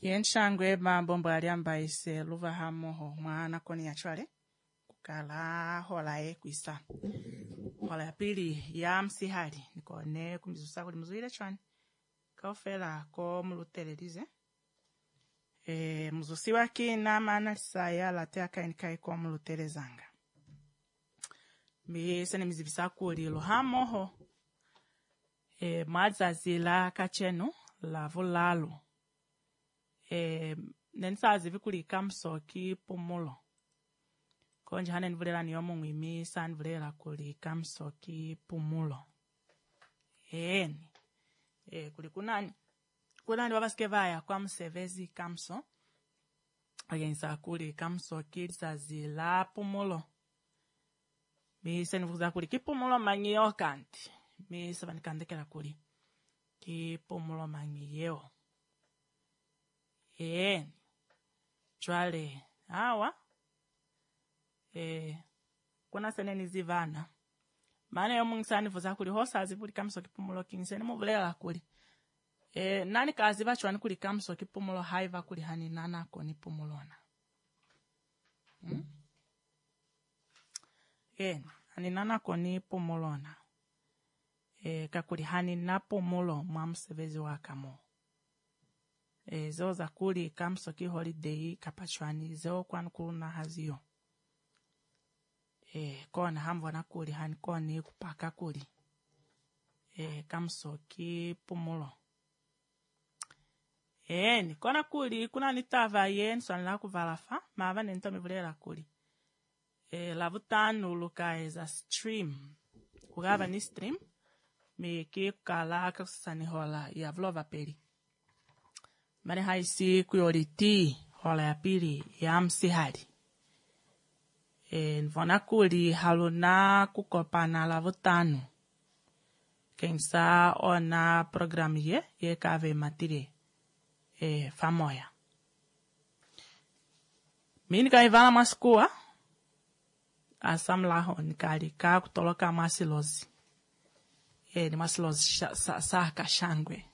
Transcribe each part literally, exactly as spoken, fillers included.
Yenshangwe mambombo aliambaise luva hamoho mwana koni ya chwale kukala hola e kuisa hola ya pili ya msihali nikone kumizusa kuli mzuile chwani kaofela ko mulutelelize e mzusi waki na maana saya latea kainikai ko mulutelezanga mi sene mizivisa kuli lo hamoho e madzazila kachenu la vulalo e nensazi vikuli kamsoki pumulo konje hanen vulela ni yomo ngwimi san vulela kuli kamsoki pumulo eni e kuli kunani kunani babaske vaya kwa msevezi kamso agenza kuli kamsoki sazila pumulo mi sen vuza kuli kipumulo mangiyo kanti mi sabanikandekela kuli kipumulo mangiyo Eh, chwale hawa eh kuna seneni zivana maana yo mungisani vuza kuli hosa zivuli kamso kipumulo kinseni muvulela kuli eh nani kazi bachwani kuli kamso kipumulo haiva kuli hani nana ko ni pumulona hmm? eh hani nana ko ni pumulona eh kakuli hani na pumulo mwamsevezi wakamo E, zo za kuli kamsoki holiday kapachwani zo kwanu kuna hazio e, kona hamvo na kuli hani koni kupaka kuli e, kamsoki pumulo e, ni kona kuli kuna nitava yen swani la kuvalafa maava nento mivulela kuli e, lavutanu luka eza stream kugava ni stream miki kukala kakusani hola ya vlova peli mane haisi kuyoliti hola ya pili ya msihali. E nvona kuli haluna kukopana la votanu. Kensa ona programu ye ye kave matire e famoya. Mini ka ivala maskua asamlaho nikali ka kutoloka masilozi. E ni masilozi sa sa kashangwe.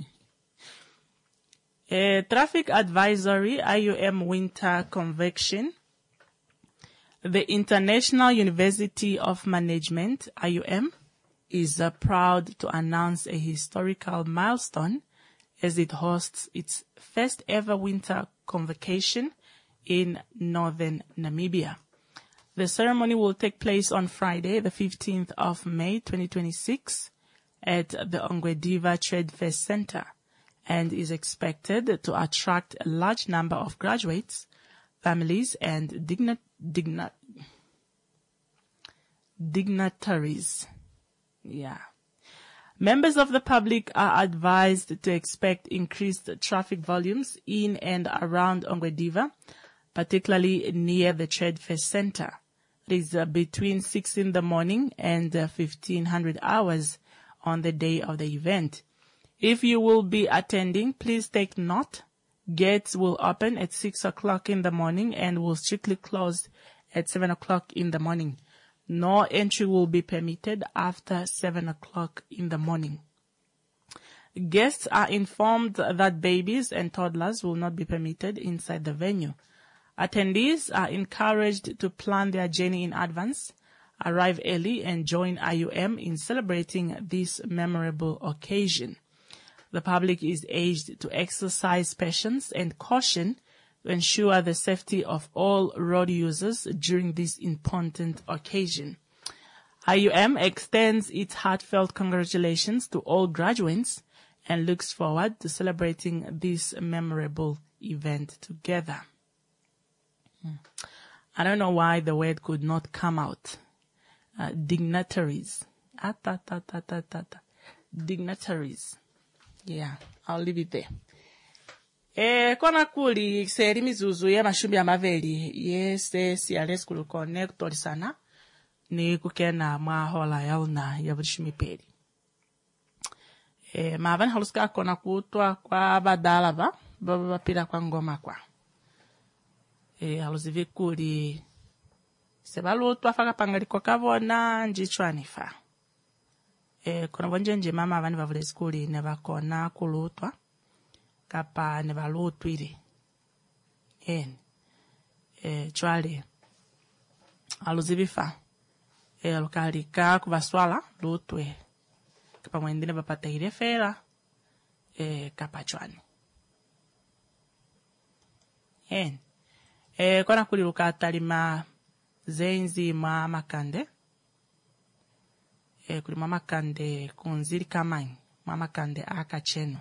A traffic advisory, I U M winter convection. The International University of Management, I U M, is uh, proud to announce a historical milestone as it hosts its first ever winter convocation in northern Namibia. The ceremony will take place on Friday, the fifteenth of May, twenty twenty-six, at the Ongwediva Trade Fair Center, and is expected to attract a large number of graduates, families, and digna- digna- dignitaries. Yeah. Members of the public are advised to expect increased traffic volumes in and around Ongwediva, particularly near the Trade Fair Center. It is uh, between six in the morning and uh, fifteen hundred hours on the day of the event. If you will be attending, please take note. Gates will open at six o'clock in the morning and will strictly close at seven o'clock in the morning. No entry will be permitted after seven o'clock in the morning. Guests are informed that babies and toddlers will not be permitted inside the venue. Attendees are encouraged to plan their journey in advance, arrive early, and join I U M in celebrating this memorable occasion. The public is urged to exercise patience and caution to ensure the safety of all road users during this important occasion. I U M extends its heartfelt congratulations to all graduates and looks forward to celebrating this memorable event together. Hmm. I don't know why the word could not come out. Uh, dignitaries. Ah, ta, ta, ta, ta, ta, ta. Dignitaries. Yeah, I'll leave it there. E kona kuli seri mizuzu ya mashumbi ya maveli yese siales kulu connector sana ni kukena mahola yauna ya vrishimi peri. E mavan haluska kona kutwa kwa badala ba baba bapira kwa ngoma kwa. E haluzivi kuli sebalu tuafaka pangali kwa kavona njichwanifa. E kuna bonje nje mama abandi bavule skuli ne bakona kulutwa kapa ne balotwire en e chwale aluzibifa e lokalika kubaswala lotwe kapa mwendine bapata irefera e kapa chwani en e kona kuli lukatalima zenzi ma makande e kuli mama kande kunziri kamanyi mama kande akacheno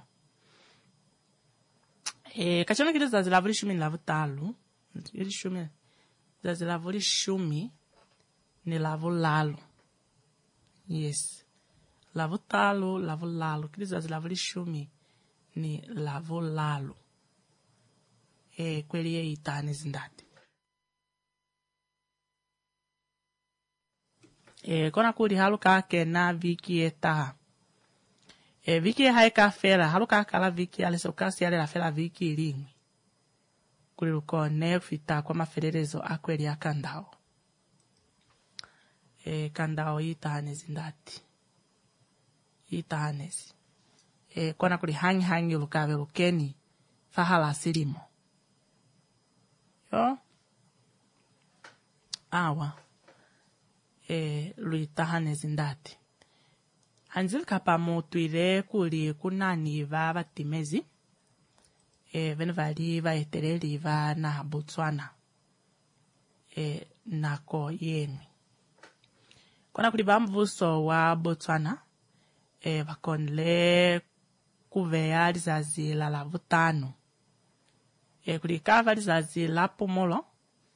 e kacheno kile zazilavuli shumi nilavu talu ili shumi zazilavuli shumi nilavu lalu yes lavu talu lavu lalu kile zazilavuli shumi ni lavu lalu e kweli ye itani zindati e kona kuli haluka ke na viki eta e viki haika fera haluka kala viki ale sokasi ale la fera viki lingwi kuli luko nefita kwa mafererezo akweli ya kandao e kandao itani zindati itani e kona kuli hangi hangi lukawe lukeni fahala silimo yo awa e luitahane zindati anzil kapa motwire kuli kunani va batimezi e venvali va etereli va na Botswana e nako yemi kona kuli bamvuso wa Botswana e vakonle kuvea lizazi la lavutano e kuli kava lizazi la pomolo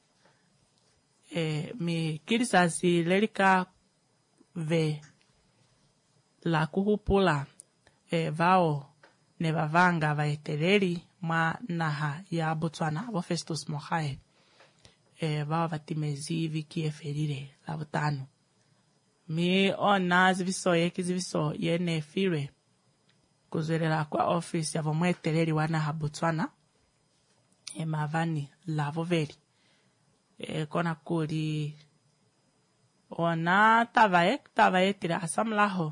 e mi kilizazi lelika ve la kuhupula e vao ne vavanga va etereli ma naha ya Botswana vo Festus Mogae e vao vatimezi viki eferire la vutano mi ona ziviso yeki ziviso yene fire kuzwelela kwa office ya vomo etereli wa naha Botswana e mavani la voveri e kona kuri ona tavae tavae tira asamlaho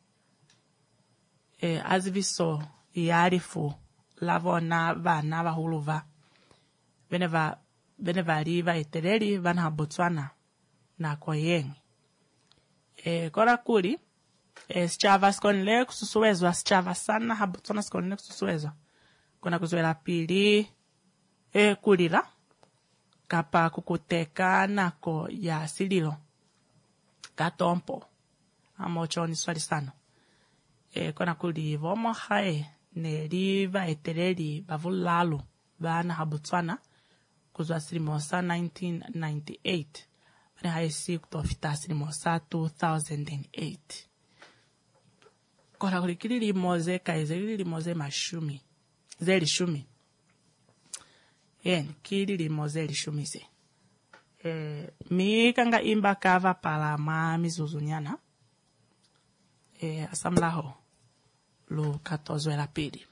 e azviso yarifu lavona vana vahuluva veneva veneva riva etereri vana Botswana na koyeng e kona kuri e schava skonle kususuezwa schava sana ha Botswana skonle kususuezwa kona kuzwela pili e kulira kapa kukuteka nako ya sililo katompo amochoni swali sana e kona kuli vomo hae ne riva etereri bavulalu vana ha Botswana kuzwa silimosa nineteen ninety-eight vane hae si kutofita silimosa two thousand eight kona kuli kili limoze kaize kili limoze mashumi zeli shumi yen kili limoze lishumise e mi kanga imba kava pala ma mizuzunyana e asamlaho lo katozwe la pili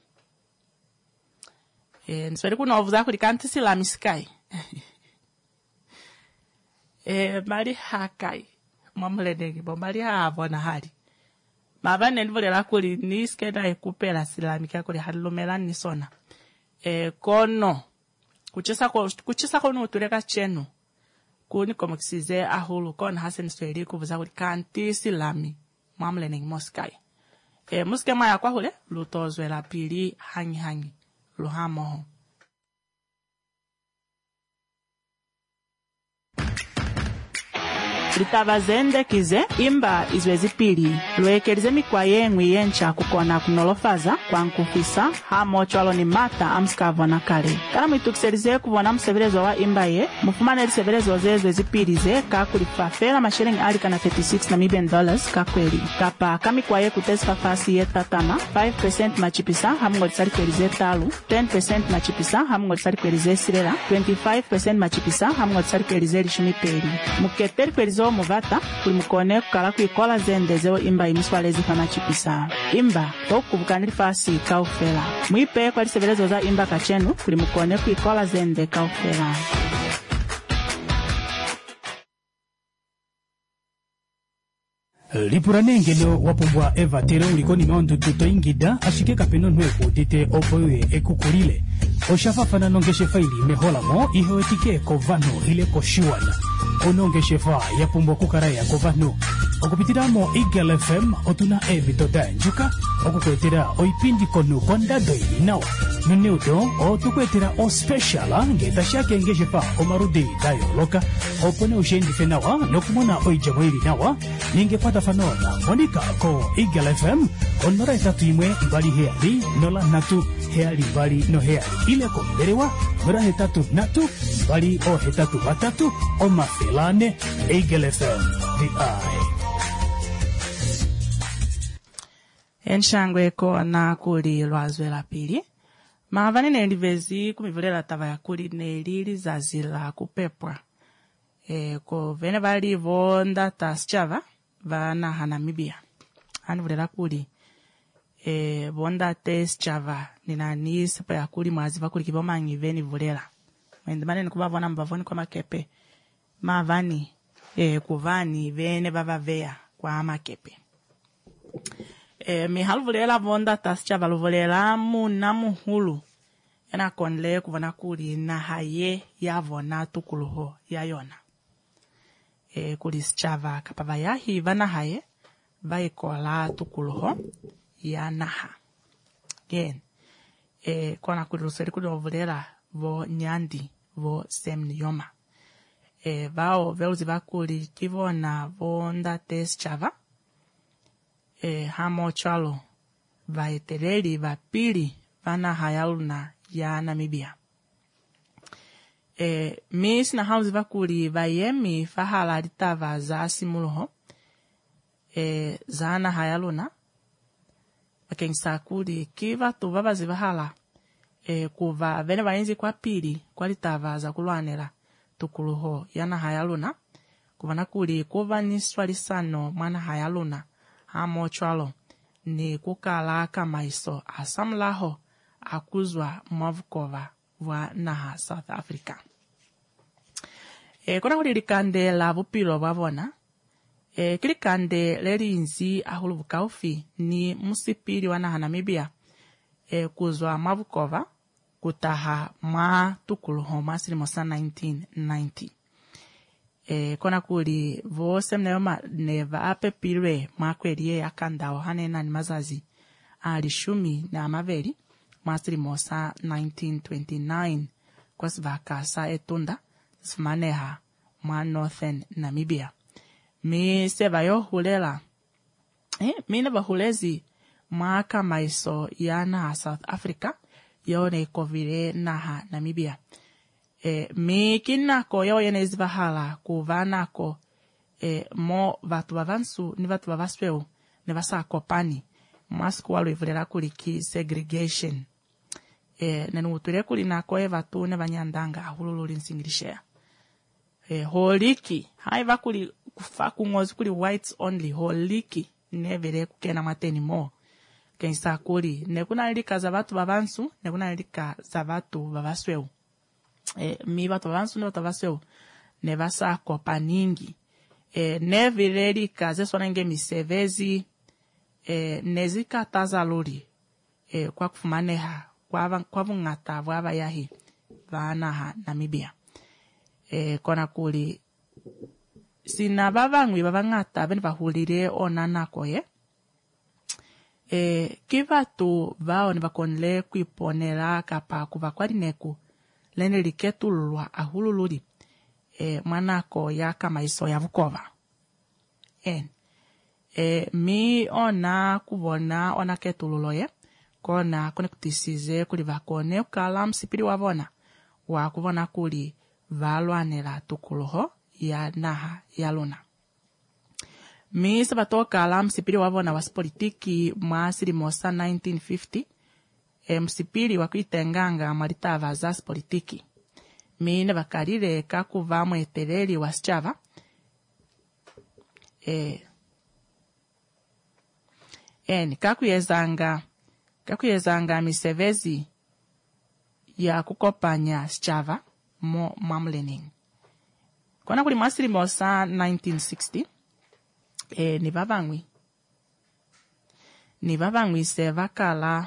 e nsweli kuna ovuza kuli kanti sila miskai e mali hakai mamledegi bombali havona hali mavane ndivolela kuli niskeda ekupela silamika kuli halilomela nisona e kono kuchisa ko kuchisa kono utureka chenu kuni como kisize ahulu kon hasen sweli kuvuza kuli kanti silami mamlene moskai e muske maya kwa hule lutozwe la pili hangi hangi luhamo litavazende kize imba izwezi pili lwekelize mikwa yengwi yencha kukona kunolofaza kwa nkufisa hamo chwalo ni mata amskavo na kale kana mwitukiselize kuvona mseverezo wa imba ye mufumane liseverezo zezwe zipilize kakulifafela mashilingi alika na thirty-six Namibian dollars kakweli kapa kamikwa ye kutesifa fasi ye tatama five percent machipisa hamungo lisalikwelize talu ten percent machipisa hamungo lisalikwelize silela twenty-five percent machipisa hamungo lisalikwelize lishumipeli muketeli kwelizo muvata kuli mukone kukala kuikola zende zeo imba imiswalezi fana chipisa imba tokubukanili fasi kaufela mwipe kwa lisevelezo za imba kachenu kuli mukone kuikola zende kaufela Lipuranengelo wapumbwa Eva Tero ulikoni maundu tuto ingida ashike kapeno nweko dite opoye ekukulile. Oshafafana nongeshe faili mehola mo ihewetike kovano ile koshiwana. Onongeshe fa ya pumbwa kukaraya kovano. Okupitiramo Eagle F M otuna evito danjuka. Okukwetera oipindi konu konda doi nawa. Nuneudo o tukwetera o speciala ngeta shake ngeshe fa omarudi dayo loka. Opone ushendi fenawa nokumona oijamwiri nawa. Ningepata fanona monika ko Eagle F M onora etatu imwe ibali heali nola natu heali bali no heali ile konderewa nora hetatu natu bali o hetatu batatu o mafelane Eagle F M the eye. Enshangwe ko na kuli lwazwe la pili. Maavani nelivezi kumivulela tava ya kuli nelili zazila kupepwa. E, ko vene bali vonda taschava vana Hanamibia. Hani vulela kuli e, vonda taschava nina nisi pa ya kuli mwaziva kuli kiboma ngiveni vulela. Mwende mane nikuba vona mbavoni kwa makepe. Maavani e, kuvani vene bava vea kwa makepe. E, mihalu vulela vonda taschava luvulela muna muhulu. Ena konle kuvana kuli na haye ya vona tukuluho ya yona. E, kulischava kapava yahi vana haye vaikola tukuluho ya naha. Gen. E, kona kuliluseri kulivulela vo nyandi vo semni yoma. E, vao veuzi vakuli kivona vonda teschava. E, hamo chalo vaetereli vapili vana hayaluna ya Namibia. E, mis na hauzi vakuli vayemi fahala ditava za simuluho. E, zana hayaluna. Vakengisa kuli kiva tuva vazi vahala. E, kuva vene vaenzi kwa pili kwa ditava za kuluanela tukuluho yana hayaluna. Kuva nakuli kuva niswalisano mwana hayaluna. Hamo chwalo ni kukala kamaiso asamlaho akuzwa mwavukova wa naha South Africa. E, kona kuli likande la vupilo wavona. E, kilikande lelinzi ahulu vukaufi ni musipili wa naha Namibia. E, kuzwa mwavukova kutaha ma tukuluho masirimosa nineteen ninety. E, kona kuli vose mneyoma neva ape pilwe makwelie ya kandao hanena ni mazazi alishumi na amaveri masiri mosa nineteen twenty-nine kwa sivaka sa etunda simaneha mwa Northern Namibia. Mi seva yo hulela eh, mi neva hulezi mwaka maiso ya naha South Africa yone kovile naha Namibia. E, mi kinako yo yenezi vahala kuvanako e, mo vatu vavansu ni vatu vavasweu ni vasa kopani masku walu ivulela kuliki segregation. E, nenu utule kuli nako e vatu ne vanyandanga ahulululi nsingilishea. E, holiki haiva kuli kufaku ngozi kuli whites only holiki nevele kukena mateni mo kenisa kuli nekuna lika za vatu vavansu nekuna lika za vatu vavasweu. E, mi vatu vavansu ne vatu vavasweu ne vasa kopaningi. E, nevile kaze sonenge misevezi e, nezika tazaluri e, kwa kufumaneha kwa, kwa vungata vwava yahi vanaha Namibia. E, kona kuli sina vavangwi vavangata veni vahulire onanako ye. E, kivatu vao ni vakonle kuiponela kapa kuvakwari neku lene liketulwa ahululuri e, mwanako ya kamaiso ya vukova. En. E, mi ona kubona ona ketululo ye kona kone kutisize kuli vakone ukala msipiri wavona wa kubona kuli valwanela tukuluho ya naha ya luna. Mi sabatoka la msipiri wavona waspolitiki mwasiri mosa nineteen fifty. E, msipiri wakuitenganga maritava za politiki. Mi nevakarire kakuva mwetereli wasichava. E, en, kakuyezanga, kakuyezanga misevezi ya kukopanya sichava mo mamlening. Kona kuli masiri mosa nineteen sixty. e ni vavangwi ni vavangwi se vakala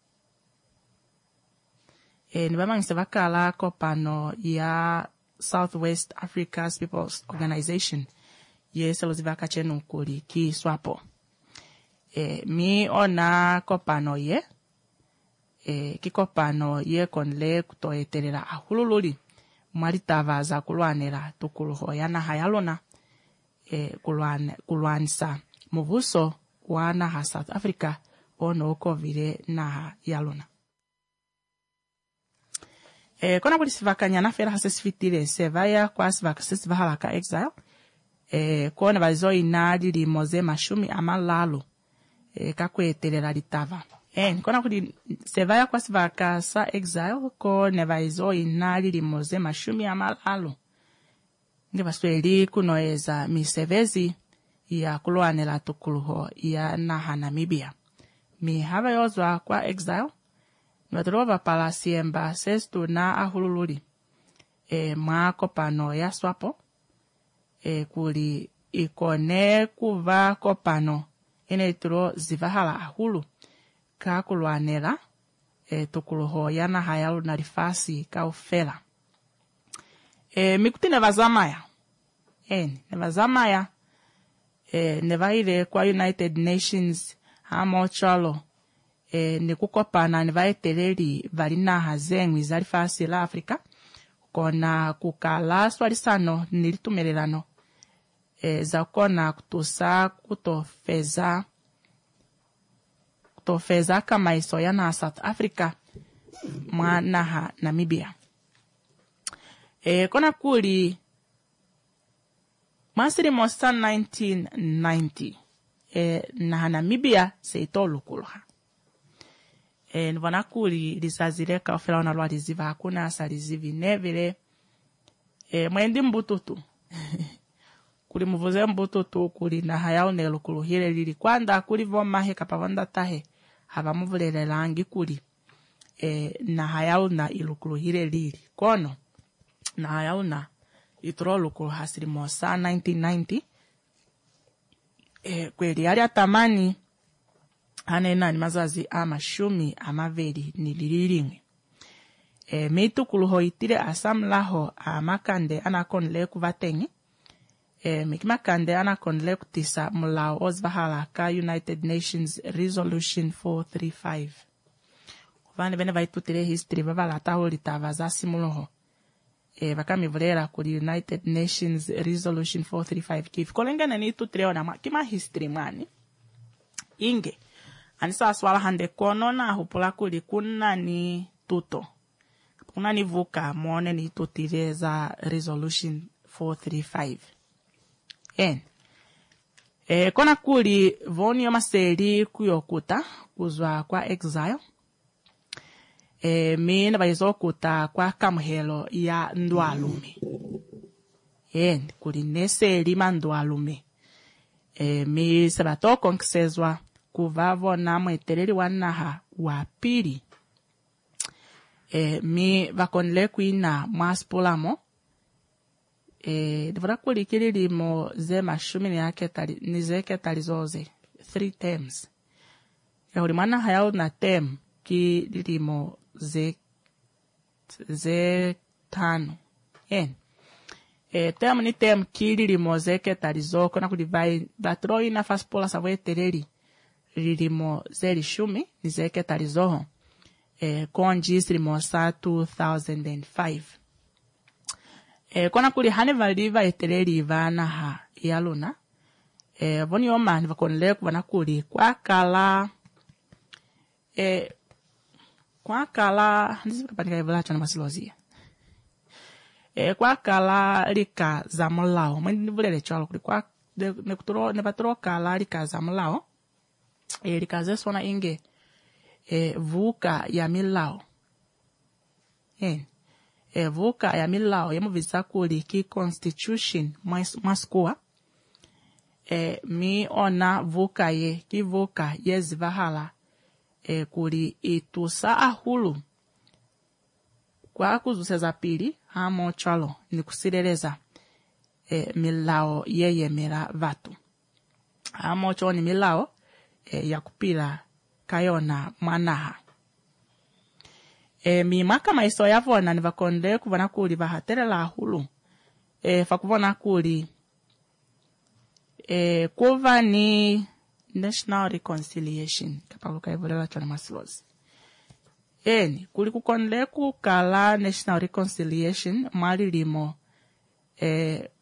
e ni vavangwi se vakala kopano ya Southwest Africa's People's Organization ye selozi vakachenu kuli ki swapo e mi ona kopano ye e kikopano ye konle kutoeterera ahulululi mwaritava za kulwanira tukuluho yana hayalona e kulwane kulwanisa muvuso wana ha South Africa ono kovire na yalona e kona kuli sivakanya na fera hasesifitire sevaya kwa sivaka sesivahala ka exile e kona bazo inadi li moze mashumi amalalo e kakweterera litava en kona kuli sevaya kwa sivaka sa exile ko nevaizo inali limoze mashumi amalalo nge basweli kunoeza misevezi ya kulwanela tukuluho ya naha Namibia mi hava yozwa kwa exile nwatrova palasiemba sestu na ahulululi e mwako pano ya swapo e kuli ikone kuva kopano inetro zivahala ahulu ka kulwanela e tukuluho yana hayalu na rifasi ka ufela e mikuti nevazamaya eni nevazamaya e nevaire kwa United Nations hamo chalo e nikukopana nevaetereri valina hazengwi za rifasi la Afrika kona kukala swalisano nilitumelelano e za kona kutusa kutofeza kutofeza kama iso ya na South Africa mwa naha Namibia e kona kuli masiri mosa nineteen ninety e naha Namibia seito lukuluha e nivona kuli lisazireka ofela wana lwa liziva hakuna asa lizivi nevile e mwendi mbututu kuli muvuze mbututu kuli naha yaune lukuluhile lili kwanda kuli voma heka pavanda tahe hava muvulele langi kuli e naha yauna ilukuluhile lili kono naha yauna itro lukulu hasiri mosa nineteen ninety e kweli yali atamani hanena ni mazazi ama shumi amaveli nilililimwe e mitu kuluho itire asamlaho amakande anakonle kuvatengi e mikimakande anakonle kutisa mulao ozvahala ka United Nations Resolution four thirty-five kuvane bene vaitutire history vavala tahulita vazasimuloho e vakamivulera kuli United Nations Resolution four thirty-five kifi kolengene ni tutire ona kima history mwani inge anisa swala hande kono na hupula kuli kuna ni tuto kuna ni vuka mwone ni tutireza Resolution four thirty-five en e kona kuli voni yo maseri kuyokuta kuzwa kwa exile e mina bayizokuta kwa kamuhelo ya ndwalume en kuli neseri mandwalume e mi sabato nkisezwa kuvavo na mwetereri wanaha wa pili e mi vakonle kuina mwaspulamo e divora kuli kililimo ze mashumi ni yake tali nizeke talizoze three terms ya ulimana hayao na term kililimo ze ze tano en e term ni term kililimo zeke talizoko na kulivai batroi na faspola savwetereri lilimo zeli shumi nizeke talizoho e konjis limo sa two thousand five e kona kuli hane valiva etereri vana ha yaluna e voni omani vakonle kuvana kuli kwa kala e kwa kala ndizipakapanika ivulacho na masilozia e kwa kala lika za mulao mwendi nivulele chalo kuli kwa nekuturo nevaturo kala lika za mulao e likaze sona inge e vuka ya milao e e vuka ya milao ya muvisa kuli ki constitution maskua e mi ona vuka ye ki vuka ye zivahala e kuli itusa ahulu kwa kuzuseza pili hamo chalo ni kusileleza e milao ye yemera vatu Hamo choni milao e, ya kupila kayona mwanaha. E, mi maka maiso yavona ni vakonde kuvona kuli vahatere la hulu. E, fakuvona kuli e, kuva ni National Reconciliation kapaluka ivolela chana masilozi. Eni, kuli kukonde kukala National Reconciliation mali limo e,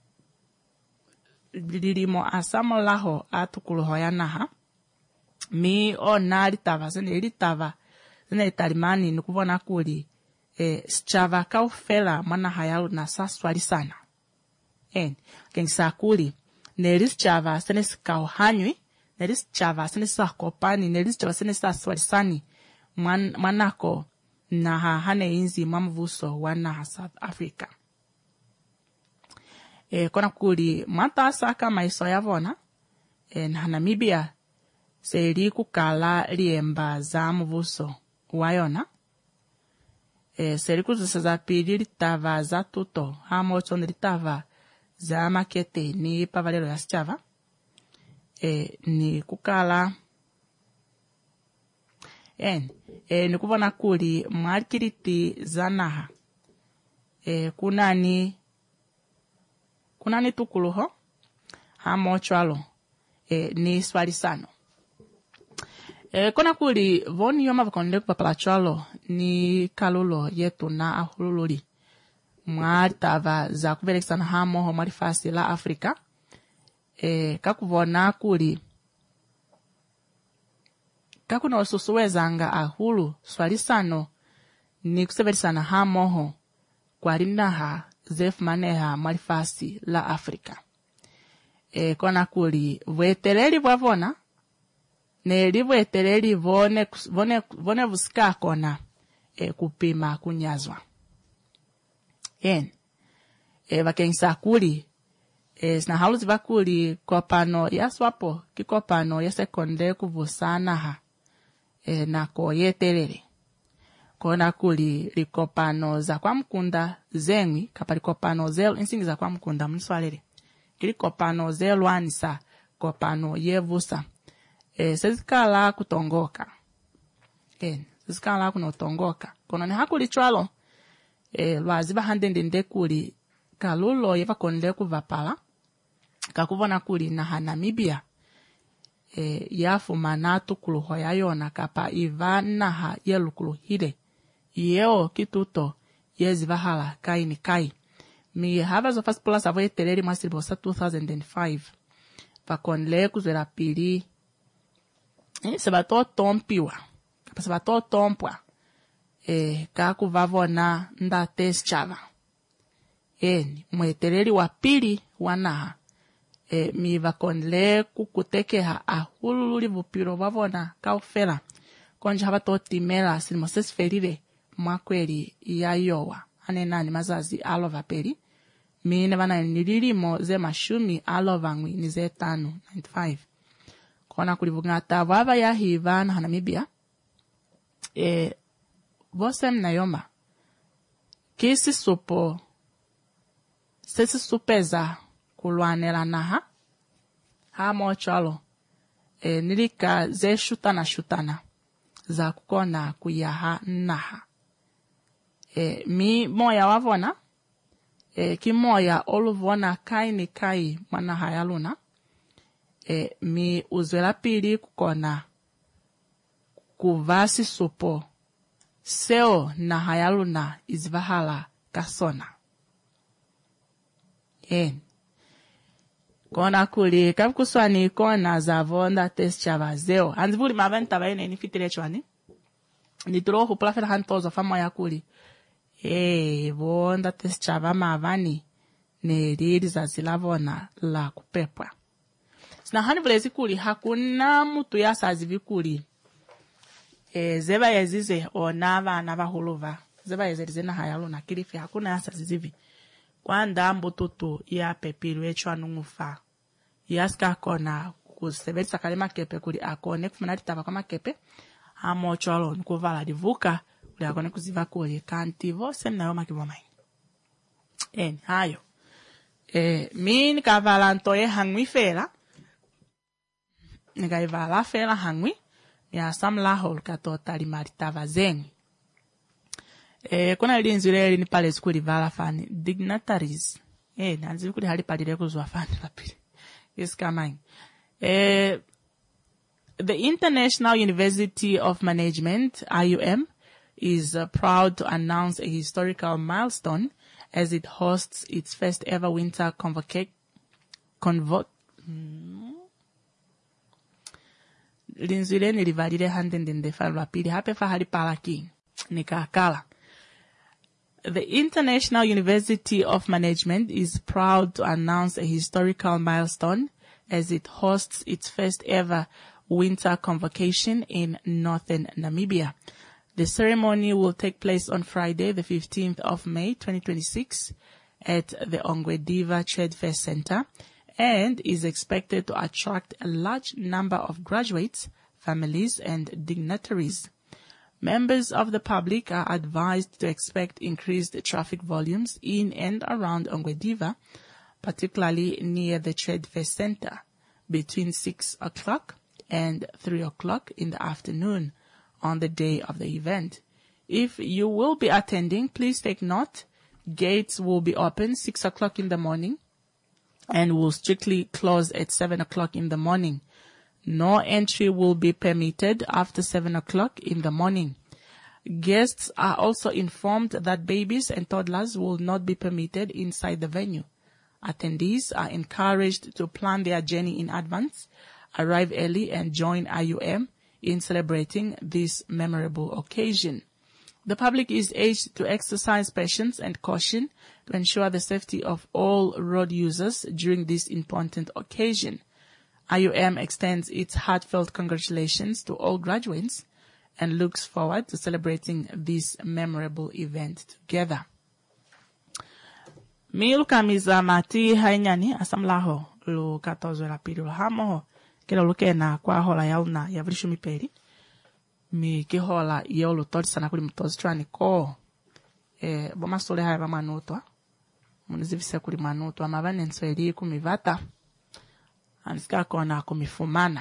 limo asamo laho atukulu hoyanaha. Mi ona litava, zene litava, zene italimani nukuvona kuli e, schava kaufela mana hayalu na saswali sana. En, kengisa kuli, nelis chava sene sikau hanywi, nelis chava sene sakopani, nelis chava sene saswali sani, man, manako na hane inzi mamuvuso wana South Africa. E, kona kuli, mata saka maiso yavona, e, na Namibia, seri kukala liemba za muvuso wayona. E, seri kuzisa za pili litava za tuto, hamo chone litava za makete ni pavalelo ya sichava. E, ni kukala en, e, ni kuvona kuli markiriti za naha. E, kunani kunani tukuluho hamo chwalo e, ni swalisano. E, kona kuli voni yoma vakonde kupapala chwalo ni kalulo yetu na ahulululi mwaritava za kuvelekisana hamo ho marifasi la Afrika. E, kakuvona kuli kakuna ususuwezanga ahulu swalisano ni kusevelisana hamo ho kwa rinaha zef maneha marifasi la Afrika. E, kona kuli vweteleli vwavona ne livweteleli vone vone vone vuska kona e, kupima kunyazwa. En e, vakengisa kuli e, sina haluzi vakuli kopano ya swapo kikopano ya sekonde kuvusana ha e, na koyetelele. Kona kuli likopano za kwa mkunda zengwi kapa likopano zelu insingi za kwa mkunda mniswalele. Kili kopano zelu anisa kopano yevusa. E, sezikala kutongoka. E, sezikala kunotongoka. Kono ni hakuli chwalo. E, lwaziba handendende kuli kalulo yeva konde kuvapala. Kakuvona kuli na Namibia. E, yafu manatu kuluho ya yona kapa iva naha yelu kuluhile. Yeo kituto yeziva hala kai ni kai. Mi hava zo first plus avo yeteleri masiribosa two thousand five. Vakonle kuzwela pili. E, sebato tompiwa. Kapa sebato tompwa. E, kaku vavona nda teschava. E, mweteleri wa pili wanaha. E, mi vakonle kukutekeha ahululi vupiro vavona kaufela. Konja hava totimela silimoses ferire mwakweli ya yowa. Hane nani mazazi alova peri. Mine vana nililimo ze mashumi alova ngwi ni ze tano ninety-five. Kona kulivungata wava ya hiva na Namibia. E, vosem na yoma. Kisi supo sesi supeza kulwanela naha. Hamo chalo. E, nilika ze shutana shutana. Za kukona kuyaha naha. E, mi moya wavona. E, ki moya oluvona kai ni kai manaha ya luna. E, mi uzwela pili kukona kuvasi supo seo na hayaluna izvahala kasona. E, kona kuli kapukuswani kona za vonda teschava zeo. Anzivuli maventa vaene ni fitile chwani. Nituro hupula fela hantozo fama ya kuli. E, vonda teschava mavani ne riri za zilavona la kupepwa. Sina hani vlezi kuli hakuna mutu ya sazivi kuli. E, zeba yezize onava na vahuluva. Zeba yezize na hayalo na kilifi hakuna ya sazivi. Kwa ndambu tutu ya pepilu echwa nungufa. Yaska kona kusebetsa kalema kepe kuli akone kumanati tava kwa makepe. Hamo chwalo nkuvala divuka. Kuli akone kuziva kuli kantivo semna yoma kibomai. En, hayo. E, mi nikavala ntoye hangwifela. Nga iva la fela hangwi. Ya samla hol kato tali maritava zengi. E kuna linzuleli ni pale skuli vala fani. Dignitaries. E nanzi kuli hali padire kuzwa fani lapili. Yes kamang. E the International University of Management, I U M, is uh, proud to announce a historical milestone as it hosts its first ever winter convoca- convo- hmm. Linzile nilivalile handendende falwa pili hape fahali palaki nikakala. The International University of Management is proud to announce a historical milestone as it hosts its first ever winter convocation in northern Namibia. The ceremony will take place on Friday, the fifteenth of May, twenty twenty-six, at the Ongwediva Trade Fair Center, and is expected to attract a large number of graduates, families, and dignitaries. Members of the public are advised to expect increased traffic volumes in and around Ongwediva, particularly near the Trade Fair Center, between six o'clock and three o'clock in the afternoon on the day of the event. If you will be attending, please take note. Gates will be open six o'clock in the morning and will strictly close at seven o'clock in the morning. No entry will be permitted after seven o'clock in the morning. Guests are also informed that babies and toddlers will not be permitted inside the venue. Attendees are encouraged to plan their journey in advance, arrive early, and join I U M in celebrating this memorable occasion. The public is urged to exercise patience and caution to ensure the safety of all road users during this important occasion. I U M extends its heartfelt congratulations to all graduates and looks forward to celebrating this memorable event together. Milu kamiza mati hainyani asamlaho lu katozwe la pili hamoho kila luke na kwa hola yauna ya vrishu miperi mi kihola yolo toti sana kuli mtozi chwani ko e boma sole haya ba manutwa munizivise kuli manutwa mabane nsweli kumivata anisika kona kumifumana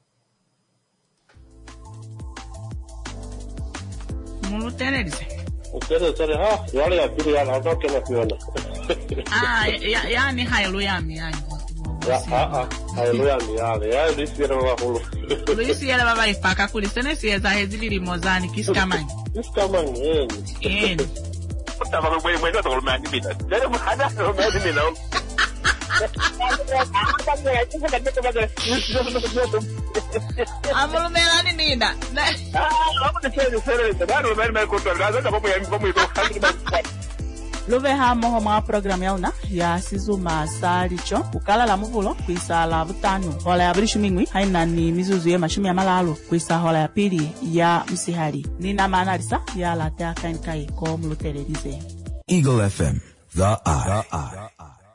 mulu tenerize Utere tere ha yale ya pili ya na toke na kuona ah ya yani haleluya mi yani ya ah ah haleluya mi yale ya lisiera wa hulu lisiera baba ipaka kuli sene sieza hezili limozani kiskamani kiskamani eh eh utaba mwe mwe ndo tolmani mina ndio hada tolmani mina Amolo melani nina. Ah, vamos a hacer diferente. Claro, me me contra casa, vamos a vamos a Love ha moho ma program yauna ya sizuma salicho ukala la muvulo kwisa la butano hola ya brishu mingwi haina ni mizuzu ya mashumi ya malalo kwisa hola ya pili ya msihari nina manalisa ya la tea kankai ko mulutelerize Eagle F M, the eye.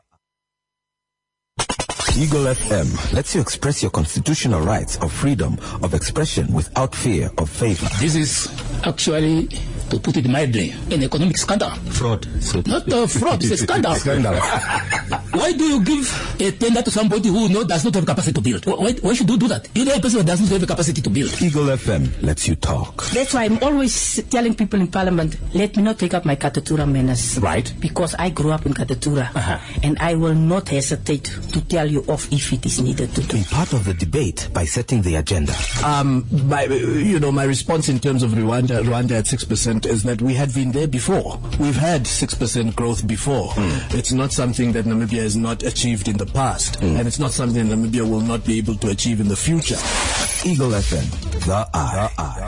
Eagle F M lets you express your constitutional rights of freedom of expression without fear of favor. This is actually, to put it mildly, an economic scandal. Fraud. So Not a fraud, it's a scandal. Scandal. Why do you give a tender to somebody who no, does not have capacity to build? Why, why should you do that? You know a person who does not have the capacity to build. Eagle F M lets you talk. That's why I'm always telling people in Parliament, let me not take up my Katatura manners. Right. Because I grew up in Katatura. Uh-huh. And I will not hesitate to tell you off if it is needed to do. Be part of the debate by setting the agenda. Um, my, you know, my response in terms of Rwanda, Rwanda at six percent is that we had been there before. We've had six percent growth before. Mm. It's not something that Namibia has not achieved in the past. Mm. And it's not something that Namibia will not be able to achieve in the future. Eagle F M, the eye.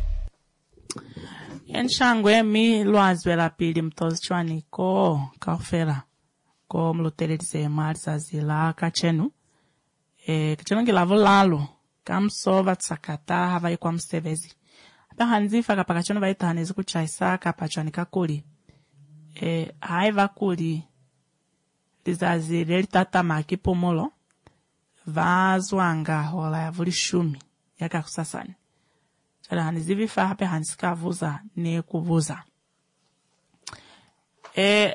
Enshangwe mi lwazwe la pili mtozi chwani ko kafera ko mlutelerize marisa zila kachenu e kachenu ngilavo lalo kamsova tsakata hava kwa mstevezi hapa hanzifa kapaka chenu vaita hanezi kuchaisa kapachwani kakuli e haiva kuli lizazi leli tata makipumulo vazwanga hola ya vuli shumi yaka kusasani chala hanizivifa hapa hanisika vuza ni kuvuza e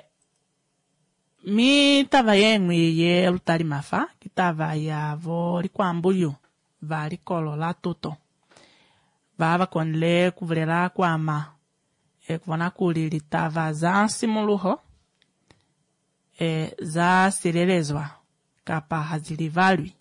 mi tava yengwe ye lutali mafa kitava ya vo likwambulyo vali kolo la tuto. Vava konle kuvulera kwama e kuvona kuli litava za simuluho e za sirelezwa kapa hazilivalwi.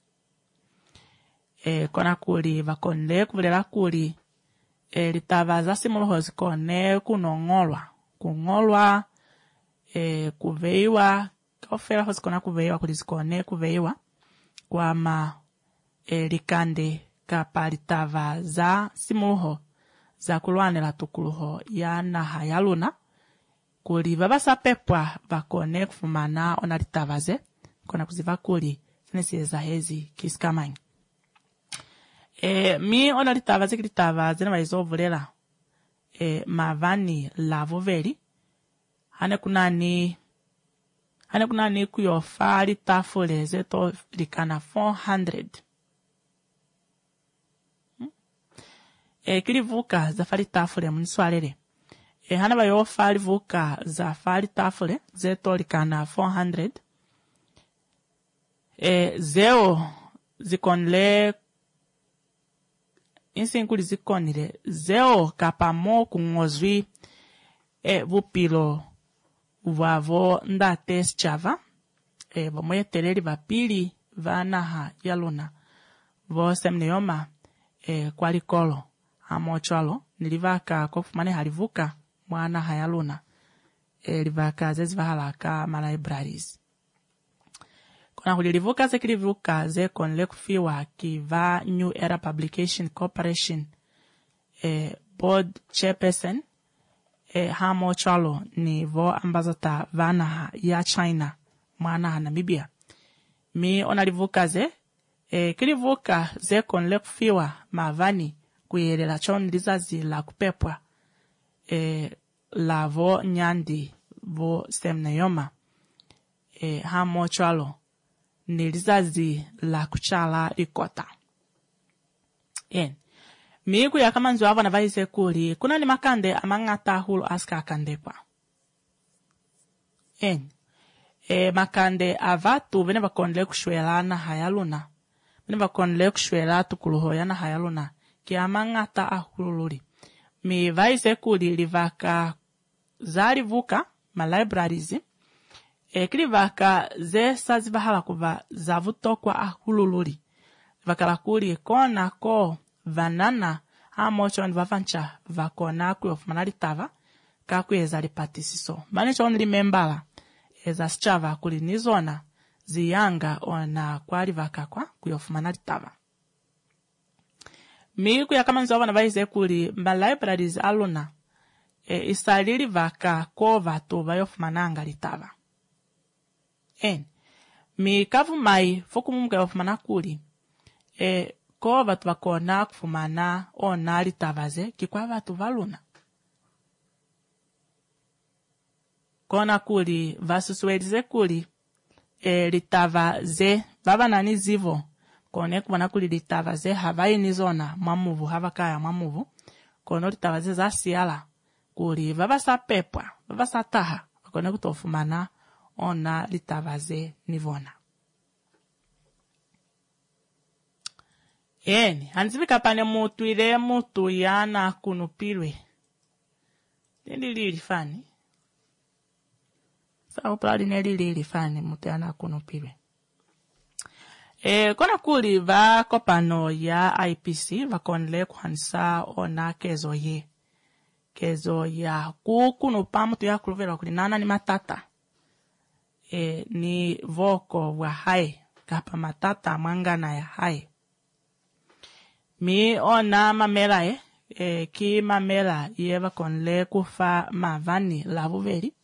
E kona kuli vakonle kuvulera kuli e litava za simuluho zikone kunongolwa. Kungolwa e kuveiwa ofera hozikona kuveiwa kuli zikone kuveiwa kwama e likande kapa litava za simuluho za kulwanela tukuluho ya naha ya luna kuli babasa pepwa bakone kufumana ona litavaze kona kuziva kuli zinesi za hezi kisikamanyi. E mi ona litavaze kilitavaze na waizovulela e mavani lavoveli hane kunani hane kunani kuyofa litafule zeto likana four hundred. E kilivuka za fali tafule muniswalele. E hana bayo fali vuka za fali tafule zeto likana four hundred. E zeo zikonle insinkuli zikonile zeo kapamo kungozwi e vupilo vavo nda test chava e vamwe teleli vapili vanaha yaluna vo semneoma e kwalikolo amochalo nilivaka kofumane halivuka mwana hayaluna e livaka zezi vahalaka ma libraries kona kulilivuka ze kilivuka ze konle kufiwa kiva New Era Publication Corporation e board chairperson e hamochalo ni vo ambassador vanaha ya China mwana Namibia mi onalivuka ze e kilivuka ze konle kufiwa mavani kuyelela chon lizazi la kupepwa e la vo nyandi vo semneyoma e hamo chalo ni lizazi la kuchala likota. En miku ya kama nzo ava na vaize kuli kuna ni makande amangata hulu aska akandekwa. En e makande avatu vene vakonle kushwela na hayaluna vene vakonle kushwela tukuluho ya na hayaluna ki amangata ahululuri. Mi vaize kuli livaka zari vuka ma libraries e kilivaka ze sazivahala kuva zavutokwa ahululuri. Vakala kuli kona ko vanana hamocho ni vavancha vakona kuyofumana litava kakuyeza lipatisiso. Mane chon limembala eza sichava kuli nizona ziyanga ona kwa livaka kwa kuyofumana litava. Miku ya kama nzova na vaize kuli mba libraries aluna e isalili vaka ko vatu vayofumananga litava. En mi kavu mai foku mumuka yofumana kuli e ko vatu vakona kufumana ona litavaze kikwa vatu valuna. Kona kuli vasusuelize kuli e litavaze vava nani zivo kone kubona kuli litavaze havayi nizona mwamuvu havakaya mwamuvu kono litavaze za siala kuli vava sapepwa vava sataha kone kutofumana ona litavaze nivona. Eni hanzivika pane mutu ile mutu yana kunupilwe ndi lili fani sao plali ne lili fani mutu yana kunupilwe. E kona kuli va kopano ya I P C vakonle kuhansa ona kezo ye kezo ya kukunu pamutu ya kuluvela kulinana ni matata e ni voko wa hai kapa matata mangana ya hai mi ona mamela e, e ki mamela ye vakonle kufa mavani lavuveli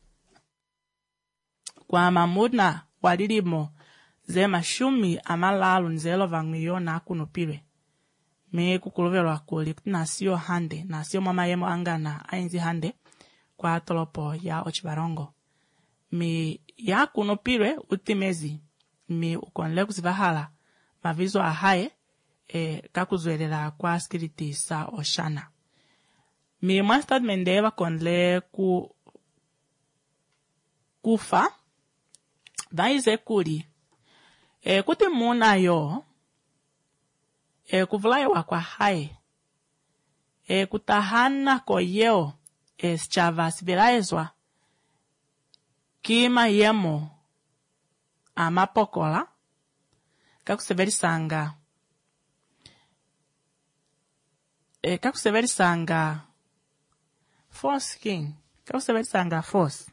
kwa mamudna walilimo ze mashumi amalalu nzelo vangiyo na kunupilwe. Me kukulovelwa kuli nasio hande, nasio mama yemo angana ainzi hande kwa tolopo ya ochibarongo. Mi ya kunupilwe utimezi, mi ukonle kuzivahala mavizo ahaye e kakuzwelela kwa skiriti sa oshana. Mi mwastad mendeva konle ku kufa vaize kuli e kuti muna yo e kuvulaiwa kwa hai e kutahana koyeo e schava siviraezwa kima yemo amapokola kakuseverisanga e kakuseverisanga force king kakuseverisanga force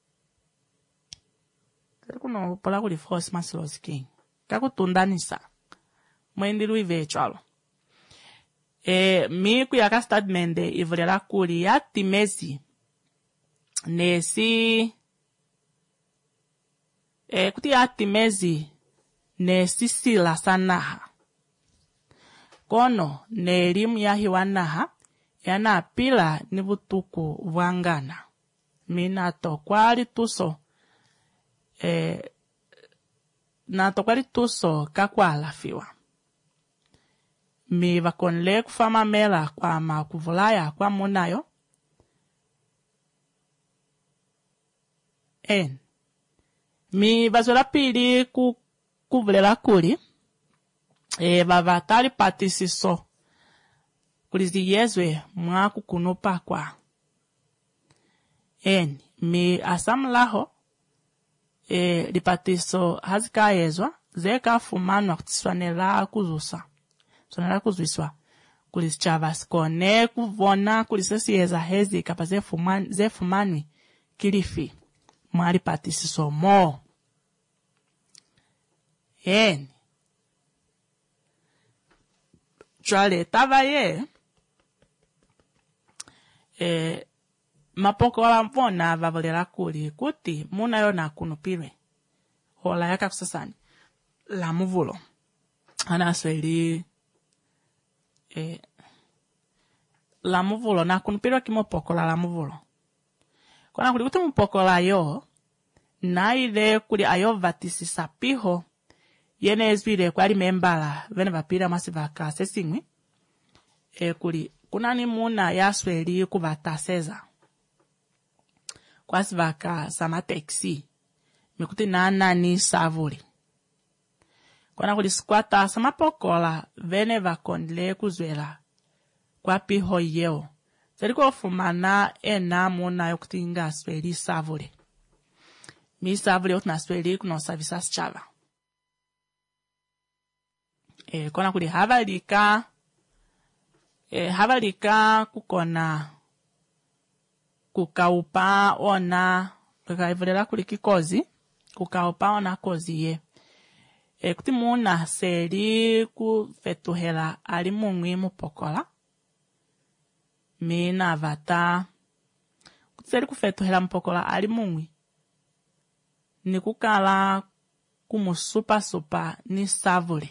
kuno pola kuli force masilos king kakutundanisa mwendilu ivechalo e miku yaka statement ivulera kuli ya timezi nesi e kuti ya timezi nesi sila sanaha kono ne elimu ya hiwanaha yana pila ni butuku vwangana mina to kwali tuso e na to kwali tuso kakwalafiwa mi vakonle kufama mela kwa makuvulaya kwa munayo en mi vazola pili ku kuvulela kuli e vavatali patisiso kuliziyezwe mwaku kunupa kwa en mi asamlaho e lipatiso hazikaezwa zeka fumanwa kutiswanela kuzusa sonala kuzwiswa kulischava skone kuvona kulisesieza hezi kapa zefumani zefumani kilifi mwali patisiso mo en chwale tava ye e mapokola mpona vavolera kuli kuti muna yona kunupirwe hola yaka kusasani la muvulo ana sweli e la muvulo na kunupirwa kimopokola la muvulo kona kuli kuti mupokola yo na ile kuli ayo vatisisa piho yene ezwile kwali membala vene vapira masivaka sesingwi e kuli kunani muna yasweli kuvataseza kwasivaka sama taxi mikuti nana ni savuli kona kuli squata sama pokola vene vakondle kuzwela kwa piho yeo zeriko fumana ena muna yokuti nga sweli savuli mi savuli otna sweli kuno savisa schava e kona kuli havalika e havalika kukona kukaupa ona kukaivulela kuli kikozi kukaupa ona kozi ye e kuti muna seli kufetuhela ali mungwi mupokola mina vata kuti seli kufetuhela mupokola ali mungwi ni kukala kumusupa supa ni savule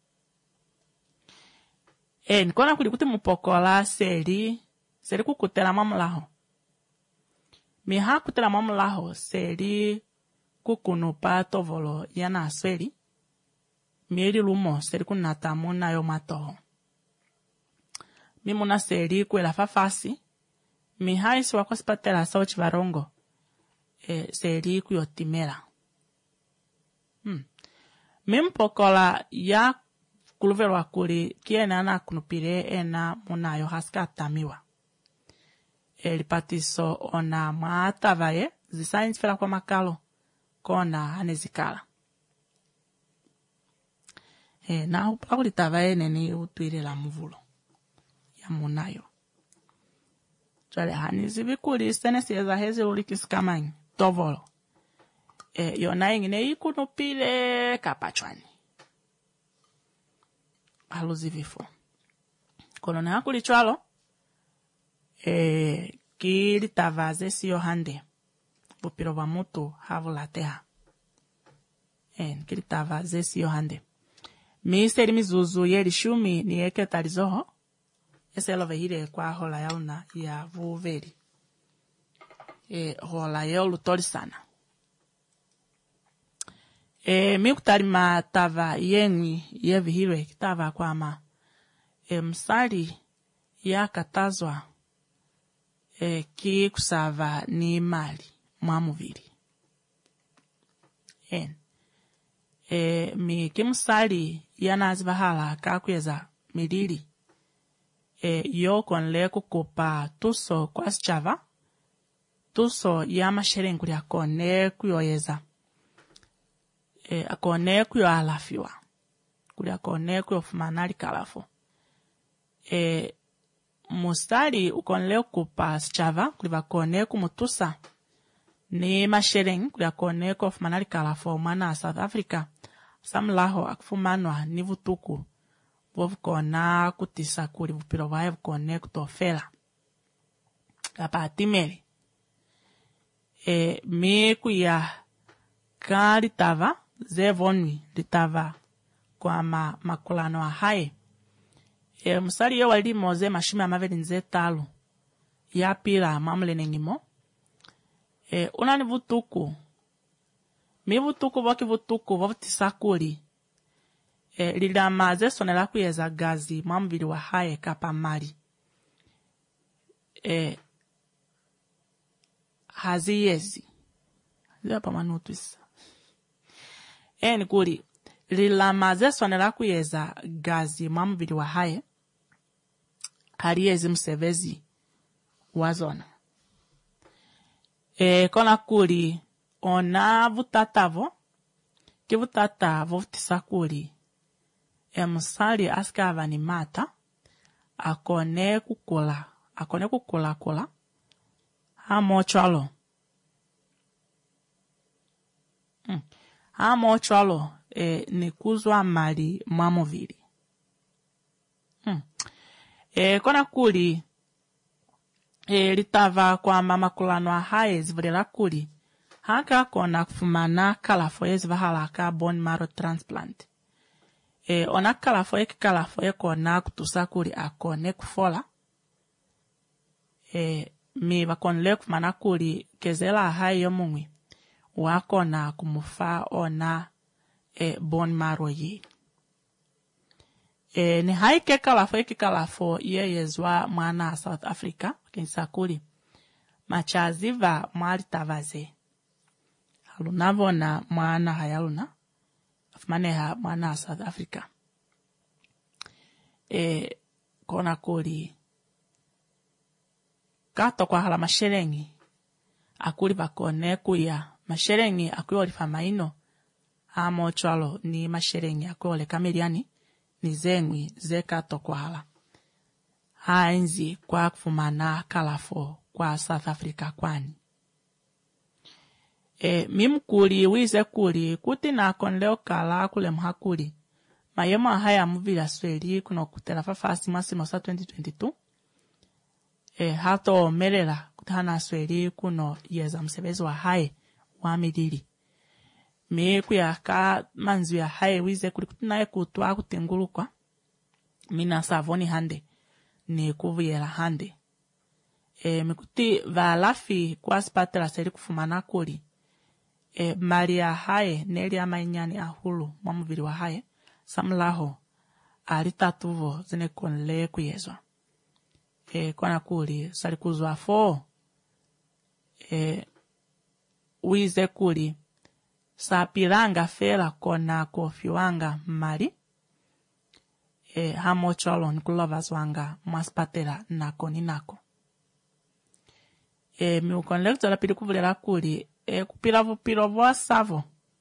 e nikona kuli kuti mupokola seli seli kukutela mamulaho miha kutela mamulaho seli kukunupa tovolo yana asweli mieli lumo seli kunata muna yo matoho mimuna seli kuela fafasi miha isi wakwasipatela sao chivarongo e seli kuyotimela hmm. mimpokola ya kuluvelwa kuli kiena na kunupire ena muna yo haska atamiwa el patiso ona maatavaye zisainzi fela kwa makalo kona hanezikala e na upakuli tavaye neni utuire la muvulo ya munayo chale hanizibikuli sene sieza hezi ulikisikamani tovolo e yona ingine ikunupile kapachwani haluzivifo kono na hakuli chwalo e kili tavaze siyo hande bupiro wa mutu havu la teha en kili tavaze siyo hande mi seri mizuzu yeli shumi ni eke talizoho ese love hile kwa hola yauna ya vuveri e hola yaulu tori sana e mi kutarima tava yengi yevi hile kitava kwa ma e msari ya katazwa e ki kusava ni mali mwamuviri en e mi kimsali yana zivahala kakweza milili e, yo konle kukupa tuso kwa sichava tuso ya masherengu kulia kone kuyoyeza e, akone kuyo alafiwa kulia kone kuyo fumanali kalafo e, mustari ukonle kukupa sichava kuliva kone kumutusa ni masherengu kulia kone kuyo fumanali kalafo mwana South Africa samlaho akufumanwa ni vutuku vovukona kutisa kuli vupiro vae vukone kutofela kapa atimele e, mi kuya ka litava zevonwi litava kwa ma, makulano ahaye e, musali yo wali moze mashumi amaveli nze talo ya pila mamulene ngimo e, unani vutuku mi vutuku voki vutuku vovutisa kuli e, lilamaze sonela kuyeza gazi mwamvili wa haye kapa mali e, haziyezi hapa manutwisa e, ni kuli lilamaze sonela kuyeza gazi mwamvili wa haye haliyezi msevezi wazona e, kona kuli ona vutatavo ki vutatavo vutisa kuli e musali askava ni mata akone kukula akone kukula kula hamo chalo hmm. hamo chalo e, ni kuzwa mali mwamovili hmm. e, kona kuli e, litava kwa mama kulano ahaye zivulela kuli haka kona kufumana kalafo ye zivahalaka bone marrow transplant e, ona kalafo ye kalafo ye kona kutusa kuli akone kufola e, mi bakonle kufumana kuli kezela ahaye yo mungwi wakona kumufa ona e, bone marrow ye e, ni haike kalafo ye kalafo ye yezwa mwana South Africa kinsa kuli machaziva mwali tavaze halunavona mwana hayaluna afumaneha mwana South Africa e, kona kuli kato kwa hala masherengi akuli bakone kuya masherengi akuyoli famaino hamo chwalo ni masherengi akuyole kamiliani ni zengwi ze kato kwa hala haenzi kwa kufumana kalafo kwa South Africa kwani e, mimkuli wize kuli kuti na konleo kala kule mhakuli mayema haya muvila sweli kuno kutela fafasi mwasi mwasa twenty twenty-two e, hato melela kutana sweli kuno yeza msebezi wa hae wa midili mi kuyaka manzu ya hae wize kuli kutinaye kutua kutengulukwa mina savoni hande ni kuvuyela hande e, mikuti valafi kwa spatela seli kufumana kuli e, mali ya haye neli ama inyani ahulu mwamuvili wa haye samlaho alitatuvo zine konle kuyezwa e, kwana kuli sali kuzwa fo e, wize kuli sapilanga fela kona kofiwanga mali e, hamo cholo nikulovas wanga mwaspatela nako ni nako e, miukonle kutola pili kuvulela kuli e, kupila vupilo vwa savo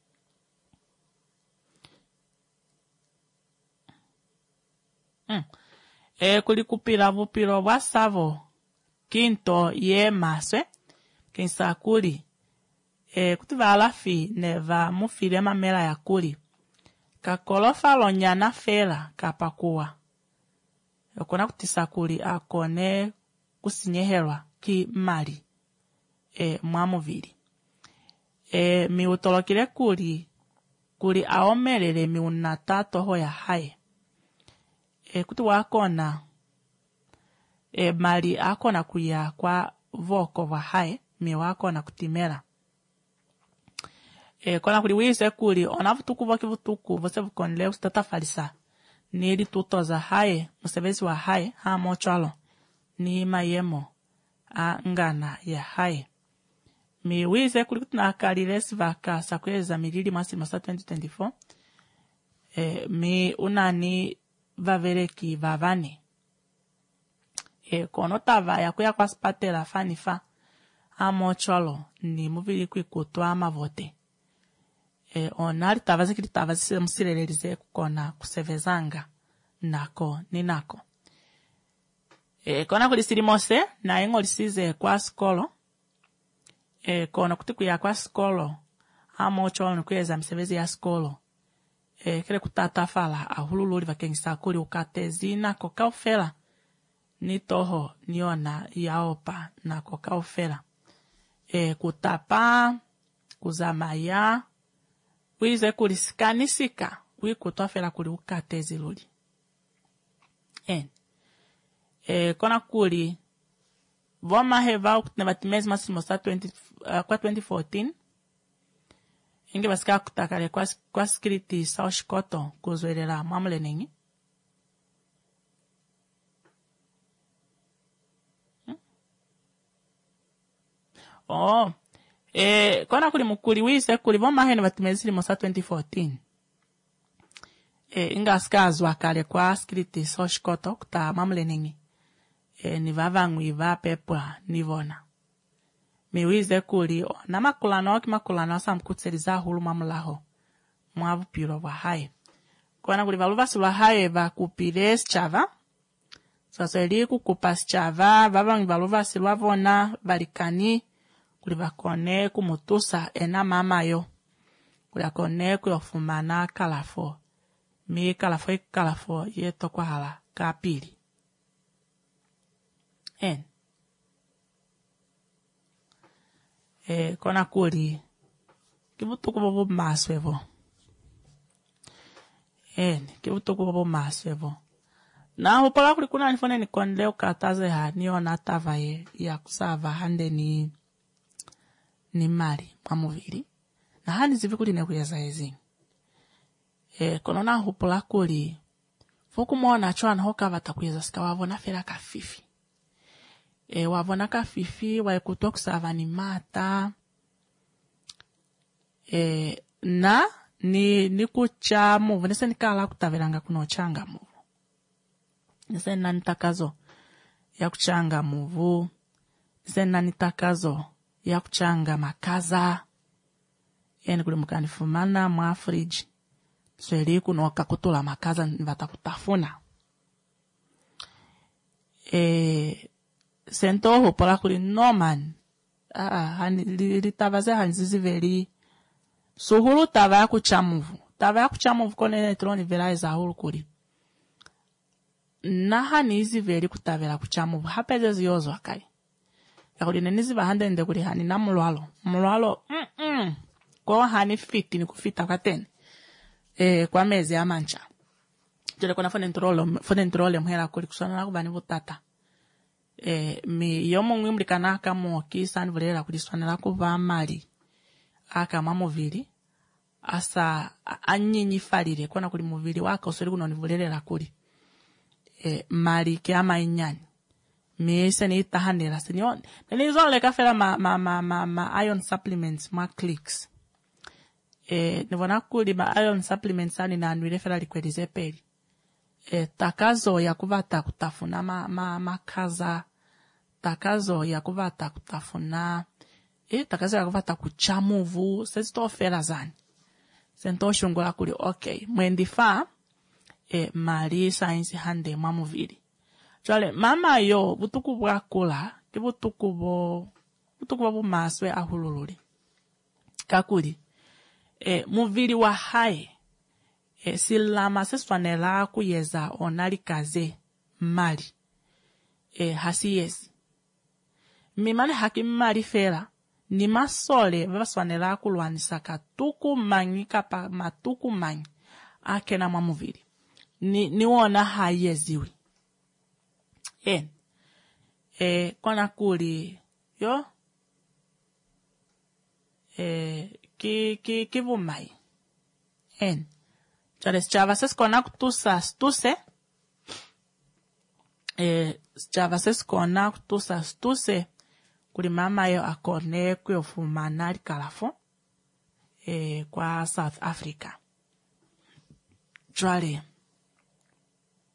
mm. e, kuli kupila vupilo vwa savo kinto ye maswe kinsa kuli e, kutiva alafi neva mufile mamela ya kuli kakolofa lonyana fela kapakuwa yokona kutisa kuli akone kusinyehelwa ki mali e, mwamuvili e, miutolokile kuli kuli aomelele miunata toho ya haye e, kuti wakona e, mali akona kuya kwa voko wa haye mi wakona kutimela e, kona kuli wise kuli ona vutuku voki vutuku vose vukonle usitatafalisa ni li tutoza haye musebezi wa haye ha mochalo ni mayemo a ngana ya haye mi wise kuli kutina kalilesi vaka sakweza milili mwasi mwasa twenty twenty-four e, mi unani vavereki vavane. E kono tava ya kuya kwa spatela fanifa amo cholo ni muvili kwikutwa amavote. E onari tava zikiri tava zise musirelerize kukona kusevezanga nako ni nako. E kona kulisiri mose na ingo lisize kwa skolo. E kona kutiku ya kwa skolo amo cholo nukweza msevezi ya skolo. E kere kutata fala ahululuri vakengisa kuri ukatezi nako kaufela. Ni toho niona yaopa na koka ofela. E kutapa, kuzamaya, wize kulisikanisika, wikutofela kuli ukatezi luli. En. E kona kuli, voma heva ukutebatimezi masimosa uh, kwa twenty fourteen. Inge basika kutakale kwa, kwa skriti saushikoto kuzwelela mamule nengi. Oh, eh, kona kuli mukuli wise kuli voma hene batimezili mosa twenty fourteen. Eh, inga skazwa kale kwa skriti soshkoto kuta mamule ningi. Eh, ni vavangwi va pepwa nivona. Mi wize kuli oh, na makulano ki makulano sa mkutseliza hulu mamulaho. Mwavu piro wa hae. Kona kuli valuva silwa hae va kupile schava. Sasa ili kukupa schava, vavangwi valuva silwa vona, valikani. Kuli bakone kumutusa ena mama yo. Kuli akone kuyofumana kalafo. Mi kalafo iki kalafo yeto kwa hala kapili. En. E, kona kuli. Kibutu kubobo maswevo. En. Kibutu kubobo maswevo. Na hupala kuli kuna nifone ni konleo kataze ha. Niyo natava ye. Ya kusava hande ni ni mali mamuvili na hani zivi kuli nekuyeza ezi. E konona hupula kuli foku mwona chwana hoka vatakuyeza sika wavona fela kafifi. E wavona kafifi waikuto kusava ni mata. E na ni ni kucha muvu nise nikala kutavelanga kuno changa muvu. Nise nani takazo ya kuchanga muvu. Nise nani takazo ya kuchanga makaza. Yani kuli mukanifumana mwa fridge. Sweli kunoka kutula makaza nivata kutafuna. E, sento hopola kuli no man. Ah, hani, li tavaze hanzizi veri. Suhulu tava ya kuchamuvu. Tava ya kuchamuvu kone netroni vera eza hulu kuli. Na hani izi veri kutavela kuchamuvu. Hapeze ziyozo wakai. Ya kuli nenizi bahande nde kuli hani na mulwalo. Mulwalo, mm mm. Kwa hani fiti ni kufita kateni. E, kwa mezi ya mancha. Jole kuna fone ntrole, fone ntrole mhera kuli kusana na kubani vutata. E, mi yomo ngwimli kanaka mwoki sani vulera kuli swana na kuba mali. Aka mamovili. Asa anyinyi falire. Kwa na kuli movili waka usuri kuno nivulera kuli. E, mali kiama inyani. Mi ise ni itahanira. Senyon. Nilizo leka fela ma, ma, ma, ma, ma iron supplements, ma clicks. E, nivona kuli ma iron supplements ani na nwile fela likwelize peli. E, takazo ya kuvata kutafuna ma, ma, makaza. Takazo ya kuvata kutafuna. E, takazo ya kuvata kuchamuvu. Sezito fela zani. Sento shungula kuli, okay. Mwendifa, e, mali sainsi hande mamuvili. Chale, mama yo, butuku wakula, ki butuku bo, butuku bo maswe ahululuri. Kakuli, e, muvili wa hai, e, silama seswanela kuyeza onali kaze, mali, e, hasi yezi. Mimale haki mali fera, ni masole, vaswanela kulwanisa katuku mangi, kapa matuku mangi, akena mamuvili. Ni, ni wona hayeziwi. En, e, kona kuli, yo, e, ki, ki, ki vumai. En, chale, chava ses kona kutusa stuse, e, chava ses kona kutusa stuse, kuli mama yo akone kwe ofumana li kalafo, e, kwa South Africa. Chale,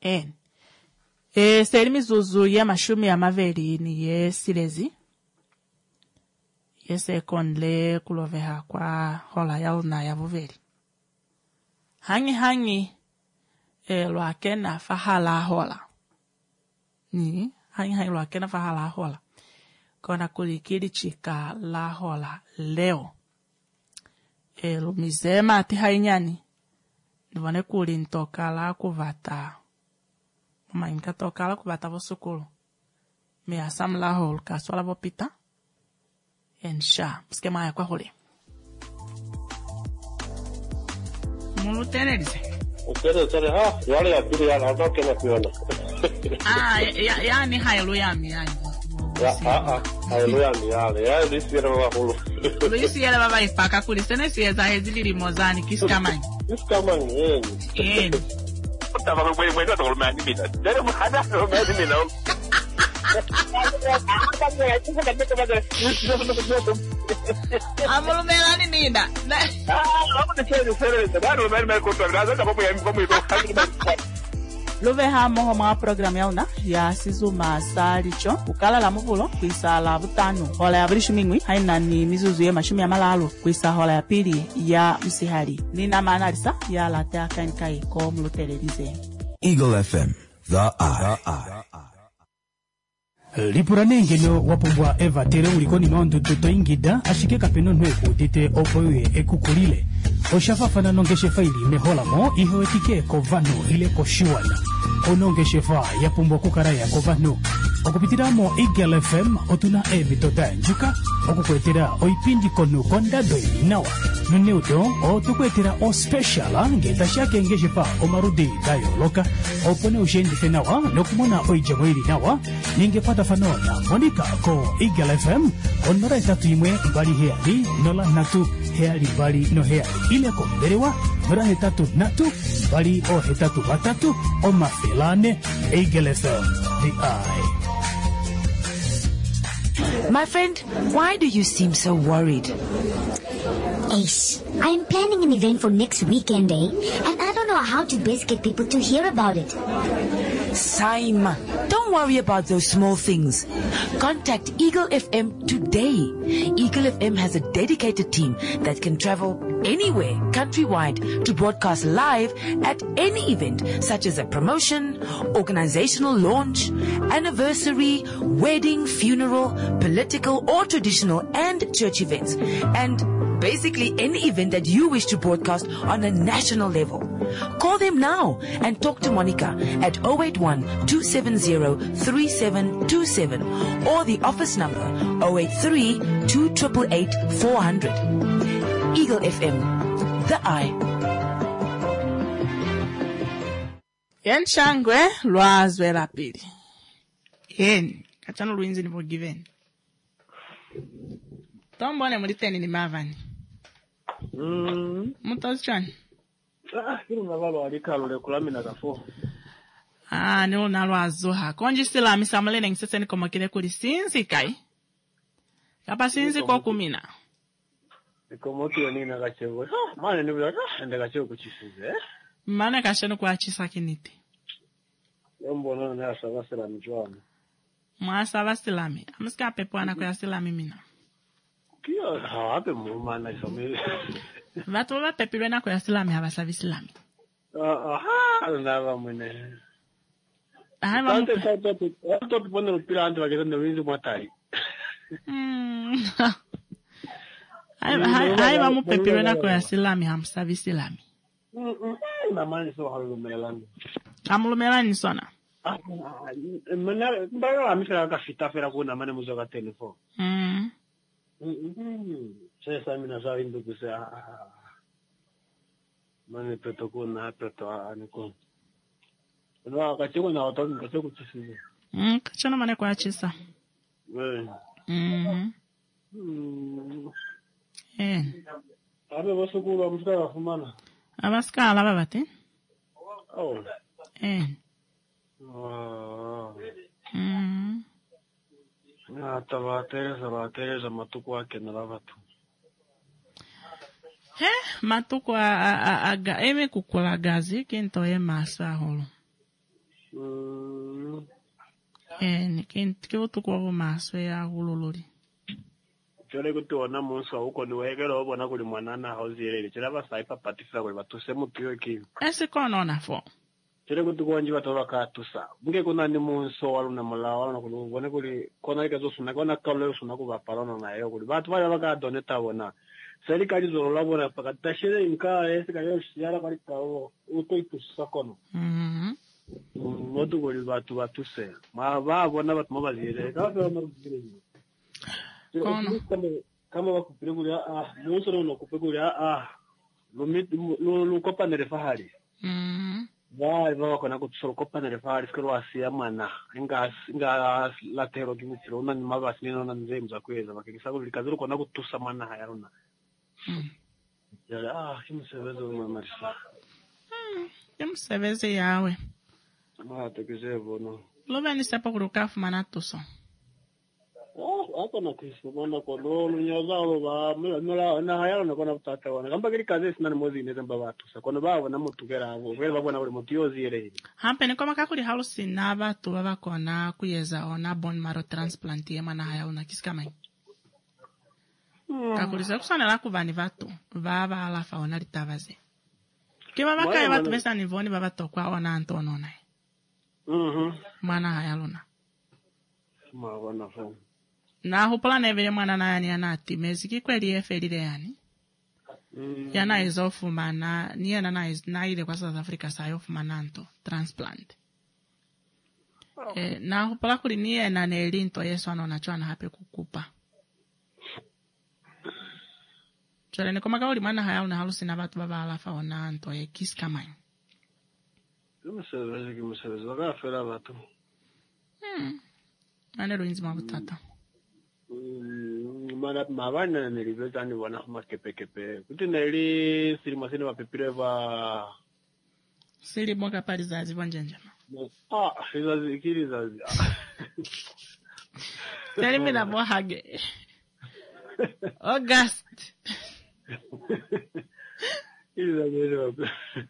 En. E seri mizuzu ya mashumi ya maveri ni ye silezi. Yese konle kuloveha kwa hola ya una ya vuveri. Hangi hangi e lwakena fahala hola. Ni hangi hangi lwakena fahala hola. Kona kulikiri chika la hola leo. E lumizema ati hainyani. Ndivane kuli ntoka la kuvata. Mama inka toka la kuvata vosukulu. Me asam la hol kaswala vopita. Ensha. Mskema ya kwa holi. Mulu tene dice. Utere utere ha, yale ya pili ya na kena kuona. Ah, ya ya ni hailu ya mi yani. Ya ah ah, hailu ya mi yale. Ya lisi ya baba hulu. Lisi ya baba ipaka kulisene sieza hezili limozani kiskamani. Kiskamani yeni. Yeni. Tava mwe mwe ndo tolmani mina. Dere mhada tolmani mina. Amulumela ni nida. Luve hamo homa program ya una ya sizuma salicho ukala la muvulo kuisa la butano hola ya brishu mingwi haina ni mizuzu ya mashumi ya malalo kuisa hola ya pili ya msihari nina maana risa ya latea kankai ko mlutelerize. Eagle F M, the eye. The eye. Lipuranengeno wapumbwa eva tere ulikoni maondu tuto ingida ashike kapeno nweku tite opoye ekukulile oshafafana nongeshe faili mehola mo ihoetike kovano ile koshiwana onongeshe fa yapumbwa kukaraya kovano okupitiramo Eagle F M otuna ebitoda njuka okukwetera oipindi konu kondado inawa nuneudo otukwetera o special ngeta shake ngeshe fa omarudi dayo loka opone ushendise nawa nokumona oijamwiri nawa ningepata fanona Monica ko Eagle F M onora itatu imwe mbali heali nola natu heali mbali no heali ile ko berewa nora hetatu natu mbali o hetatu batatu o mafelane Eagle F M, the eye. My friend, why do you seem so worried? Ace, I am planning an event for next weekend, eh? And I don't know how to best get people to hear about it. Saima, don't worry about those small things. Contact Eagle F M today. Eagle F M has a dedicated team that can travel anywhere countrywide to broadcast live at any event, such as a promotion, organizational launch, anniversary, wedding, funeral, political or traditional and church events, and basically any event that you wish to broadcast on a national level. Call them now and talk to Monica at zero eight one, two seven zero, three seven two seven or the office number zero eight three, two eight eight, four hundred. Eagle F M, the eye. Yen shangwe lwazwe la pili. Yen, kachano luinzi ni forgiven. Tombone muliteni ni mavani. Mm. Mutozi chani? Ah, kiru navalo walikalo le kulamina kafo. Ah, ni unalo azuha. Konji sila misamale na ngisese ni komakile kuli sinzi kai. Kapa sinzi kwa kumina. Nikomoki yoni na kachewe. Ah, mane ni bila ah, ende kachewe kuchisize eh. Mane kashenu kwa chisa kiniti. Yombo nono na sawa sila mjwani. Mwa sawa silami. Amuska pepo ana kwa silami mina. Kio hawape mumana isomele. Vatu wa pepilwe na kwa silami hawa savi silami. Ah, aha, nava mwene. Aha, wa Tante tante tante pone lupila ante wakita ndo winzi mwatai. Hmm. Hai wa mupepilwe na kwa silami ham savi silami. Mm mm. Mama ni so hawo melani. Amulumelani sona. Ah, mana mbara amisa kafita fera kuna mane muzo ka telefone. Mm. Mhm. Sasa mimi nazao ndo kusa. Mane peto kuna peto aniko. Ndio kachiko na watu kachiko chisize. Mm, kachana mane kwa chisa. Eh. Mhm. Mm. Eh. Abe basukulu amsika kufumana. Abaskala babate? Oh. Eh. Ah. Mhm. Na tabatereza batereza matuko wake na lavatu. He, matuko aga eme kukula gazi kento e masa holo. Mm. Eh, nikinti kivutukwa maswe ya hulululi. Chole kuti ona munsi uko niwekera obona kuli mwanana hauzirele chira basaipa patisa kwe batuse mutiyo ki ese konona fo chile kuti konji batoba katusa bunge kuna ni munsi waluna mulawa na kuli ubone kuli kona ikazo suna kona kaule suna kuba parona na yo kuli batu bale baka doneta bona serikali zo labora pakatashire inka ese kayo shiyara kali kawo uto itusa kono mhm modu kuli batu batuse ma ba bona batu mabazire ka ba maruzire kono kama kama wakupigulia ah munsi no kupigulia ah lo lo kopa ne fahari mhm vai va kona kutsolo kopa ne fahari skoro asia mana inga inga latero kimitsiro una ni mabasi nino na nzemu za kweza bakikisa kuli kazuru kona kutusa mana hayarona mhm ya ah kimsebezo mamarisa mhm kimsebeze yawe ma tekizevo no lo veni sepa kurukafu manatuso. Oh, hapa na Kristo mwana kono lunyazalo ba mela na hayalo na kona tata wana kamba kiri kaze sina mozi ineza mbabatu sa kono babo na mutugera abo vele babo na uri mutiozi ere hampe ni koma kakuri halusi na batu baba kona kuyeza ona bone marrow transplant ye mana hayalo na kiskama mm. kakuri sa kusana la kuvani batu baba alafa ona litavaze kiba baka ya batu besa nivoni baba tokwa ona antono na mhm mana hayalo na ma wana fo na hupulana evele mwana na yani anati meziki kweli efelile yani mm. yana izofu mana ni yana na iz na ile kwa South Africa sayofu mananto transplant oh. eh, na hupula kuli ni yana nelinto yesu anona chwana hape kukupa chole ni koma kauli mwana haya una halusi na batu baba alafa ona anto ye kiskamai kumsevezi kumsevezi wakafela batu hmm ane ruinzi mabutata mana mabana niliveza ni wana makepe kepe kuti neli silima sini wapipire va sili mwaka pali zazi wanjenja ah hizazi kiri zazi tell me na mohage August kiri zazi wele wapu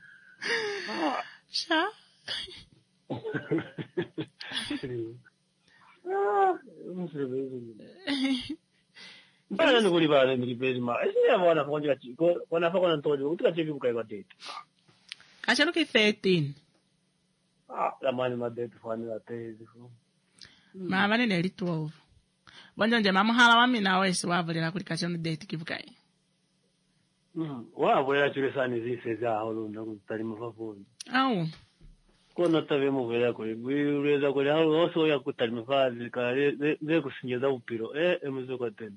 sha ah msevezi Bana nguli bana nilipezi ma. Ese ya wana fonja chiko, wana fa kona ntojo, utika chiki bukai kwa date. Kacha nuki thirteen. Ah, la mani ma date fani la tezi fu. Ma bani neli twelve. Bonjo nje mama hala wami na wesi wavulila kuli kacha nu date kibukai. Mhm. Wa boya chile sani zise za holo na kutali mafafoni. Au. Kona tabe mu vela ko iweza ko halo oso ya kutali mafazi ka le kusinjeza upiro eh emezo kwa tena.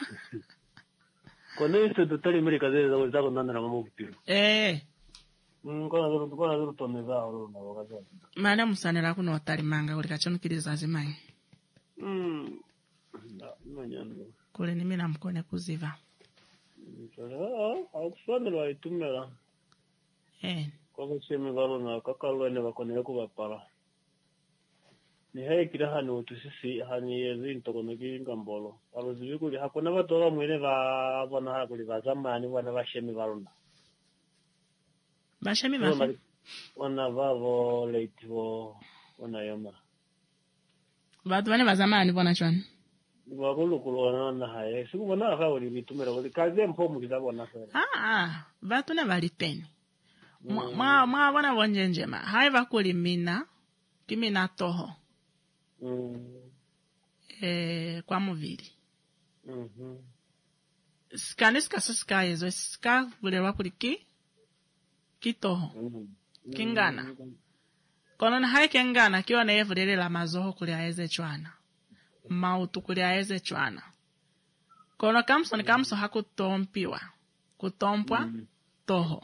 Kona ise tutali Amerika zile za za kona na mama upiro. Eh. Mm kona zero kona zero toneza holo na wakaza. Mana musanira kuno otali manga kuli kacha nukiliza zimai. Mm. Na nyando. Kule ni mina mkone kuziva. Ah, akusana wa itumela. Eh. Kwa chemi galo na kakalo ne bakone ko bapara. Ni hai kira hanu tusisi hani yezi ntoko ngi ngambolo. Alo zibikuli hakuna bato mwene ba bona hakuli bazamani wana bashemi galo. Bashemi ba. Wana bavo late vo wana yoma. Batu bane bazamani bona chwana. Bakulu kulona na hai. Siku bona akawuli bitumera kuli kaze mpomu kizabona sasa. Ah ah, batu na baliteni. Mwa mwa mwa wana wanjenjema haiva kuli mina kimina toho mm. eh kwa muvili mhm skaniska sska yezo ska vule wakuli ki kitoho mm. kingana mm. kono na hai kingana kiwa na yevulele la mazoho kuli aeze chwana mautu kuli aeze chwana kono kamso ni kamso hakutompiwa kutompwa mm. toho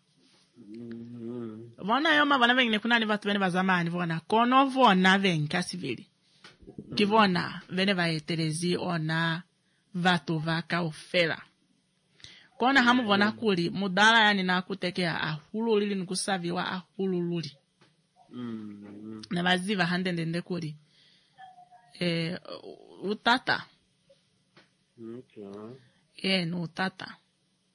Mm. Vona yoma vana vengine kuna ni vatu vene vazamani vona kono vona venka sivili kivona vene vaeterezi ona vatu vaka ufela kona hamu vona kuli mudala yani na kutekea ahululili nikusaviwa ahulululi mm. na vaziva handendende kuli eh utata okay eh no utata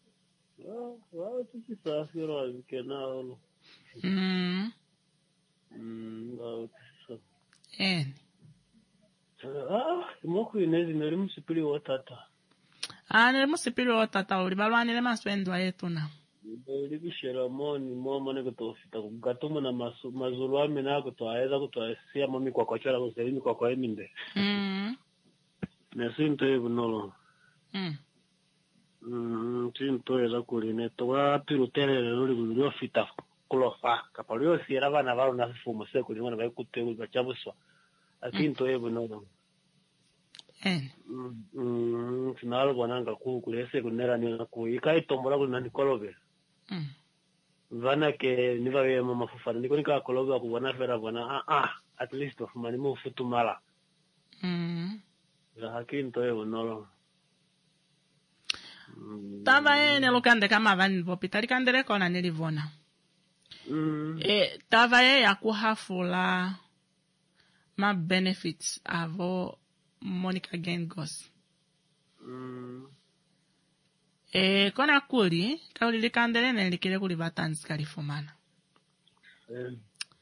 ah wa tukisafira kena holo mm Mm, uh, so. En. Ah, moku inezi nari musipiri watata. Ah, nari musipiri watata uri balwanire maswendwa yetu na. Uri bishera moni mama ne kutofita kugatuma na masu mazuru ame na kutoaeza kutoasia mami kwa kwa chara kuselini kwa kwa eminde. Mm. Nesinto ebunolo. Mm. Mm, sinto eza kuline to wa pirutere lori kulio fita kulofa kapalio siera bana balo na fumo se kulimo na baikuteru bachabuswa. Akinto ebunolo. En. Mm, finalo bonanga ku kulese kunera ni ku ikai tombola kuna nikolobe. Mm. Vana ke niva we mama fufana niko nika kolobe ku bona fera bona ah ah at least of mani mu futumala. Mm. Za hakinto ebunolo. Tava ene lokande kama vani vopitali kandere kona nilivona. Mm. E tava e ya kuhafula ma benefits avo Monica Gengos. Mm. E kona kuli kauli likandere ne likile kuli batanzi kalifumana. Eh.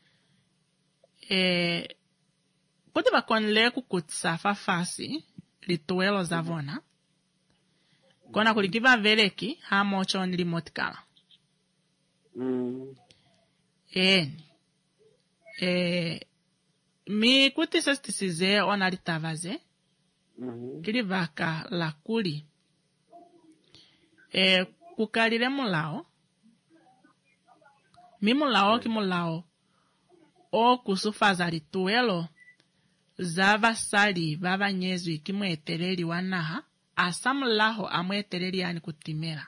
E kuti bakonle kukutsa fafasi lituelo zavona. Kona kulikiva veleki ha mocho nili motikala. Mm. Eni. E mi kuti sestisize ona litavaze. Mhm. Kili vaka la kuli. E kukalile mulao. Mi mulao ki mulao. O kusufaza lituelo. Zava sali vava nyezu ikimweteleli wanaha. Asamulaho amweteleli yani kutimera.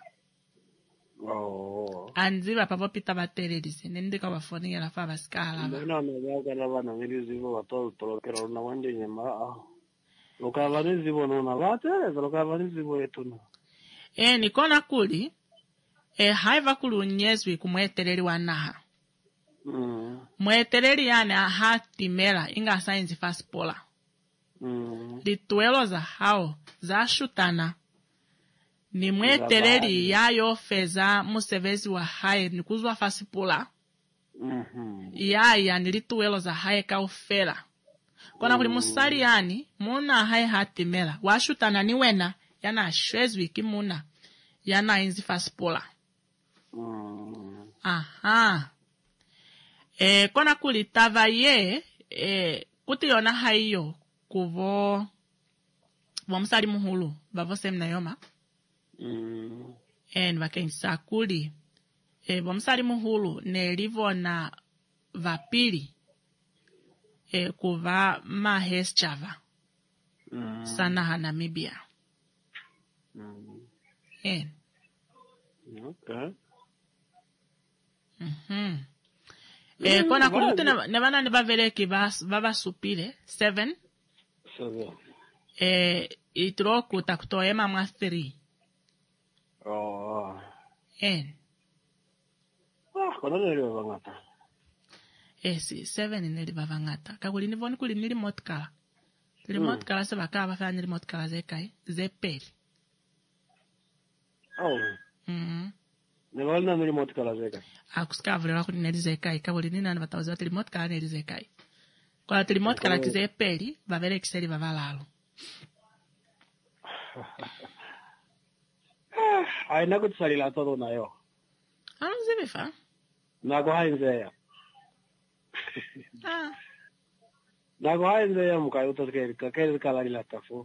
Oh. Anziba papo pita batelelise. Nendika wafoni ya lafa baskala. Mbona mwaga na bana milizibo watolo tolokera na wande nyema. Lokavani zibo nona bate, lokavani zibo etuna. E nikona kuli. E haiva kulu nyezwi kumweteleli wanaha. Mm. Mweteleli yani ahatimera inga sainzi faspola. Mm. Lituelo za hao za shutana. Ni mweteleli yayo feza musevezi wa hae nikuzwa fasipula. Mhm. Ya ya nilituelo za hae kaufela. Kona kuli musali yani muna hae hatimela. Wa shutana ni wena yana ashwezwi kimuna yana inzi fasipula. Mm. Aha. E kona kuli tava ye e kuti yona haiyo kuvo vomsali muhulu bavo semna yoma. Mm. En vakensa kuli e vomsali muhulu ne livona vapili e kuva mahes chava. Mm. Sana ha Namibia. Mm. En. Okay. Mhm. E kona kulute ne bana ne baveleki baba supile seven. So. E itroku takutoema mwa three. Oh. En. Ah, kono leo bangata. E si seven nili bavangata. Kakuli nivoni kuli nili motkala. Nili Mm. motkala se baka bafanya nili motkala zekai. Zepeli. Oh. Mhm. Ne wala nili motikala zeka. Akuskavule wako nili zekai. Kakuli nina nabatawaza nili motkala nili zekai. Kwa nili motkala kizepeli bavele kiseli bavalalo. Ai na kutsalila todo nayo. Ano zibifa? Nako hainzeya. Ah. Nako hainzeya mukayo tokeri kakeri kala ila tafu.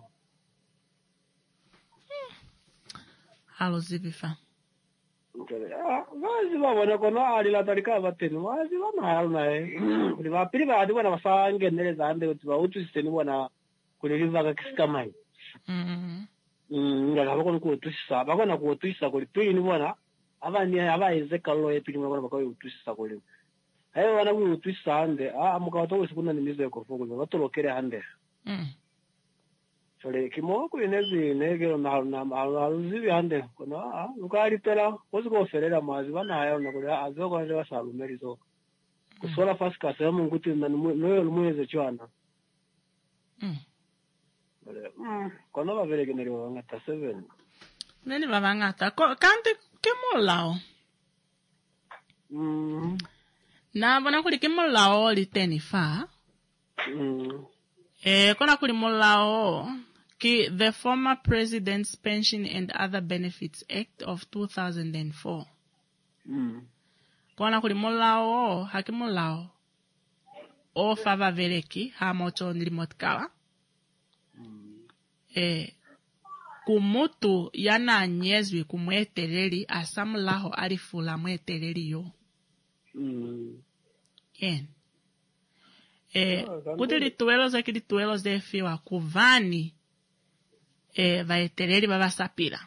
Halo zibifa. Okay. Ah, vazi babona kono ali la tarika bateni. Vazi bana hayo naye. Ni vapili baadi bana basange nele zande utiba utu sisteni bana kuliliva kakikamai. Mhm. Mm, ngala bakona ku utusa, bakona ku utusa kuli twini bwana. Abani abayize kallo epili bakona bakayo utusa kuli. Hayo wana ku utusa ande, ah mukawato usikuna nimize ko fuku batolokere ande. Mhm. Sole kimoko inezi negero na na aluzibi ande kono ah lukali tela koziko ferera mazi bana hayo na kuli azoko nje basalumerizo. Kusola fasika sema nguti na noyo lumweze chwana. Mhm. Mm, kono bavele keneri bangata seven. Neni bavangata. Kanti kemolao. Mm. Na bona kuli kimulao litenifa. Mm. Eh, kona kuli mulao ki the former President's Pension and Other Benefits Act of two thousand four. Mm. Kona kuli mulao hakimulao o fava veleki ha moto nilimotkawa. Mm. Eh, kumutu yana nyezwi kumweteleli asamulaho alifula mweteleli yo. Mm. En. Eh, kuti lituelos eki lituelos de fiwa kuvani eh, vaeteleli vavasapira.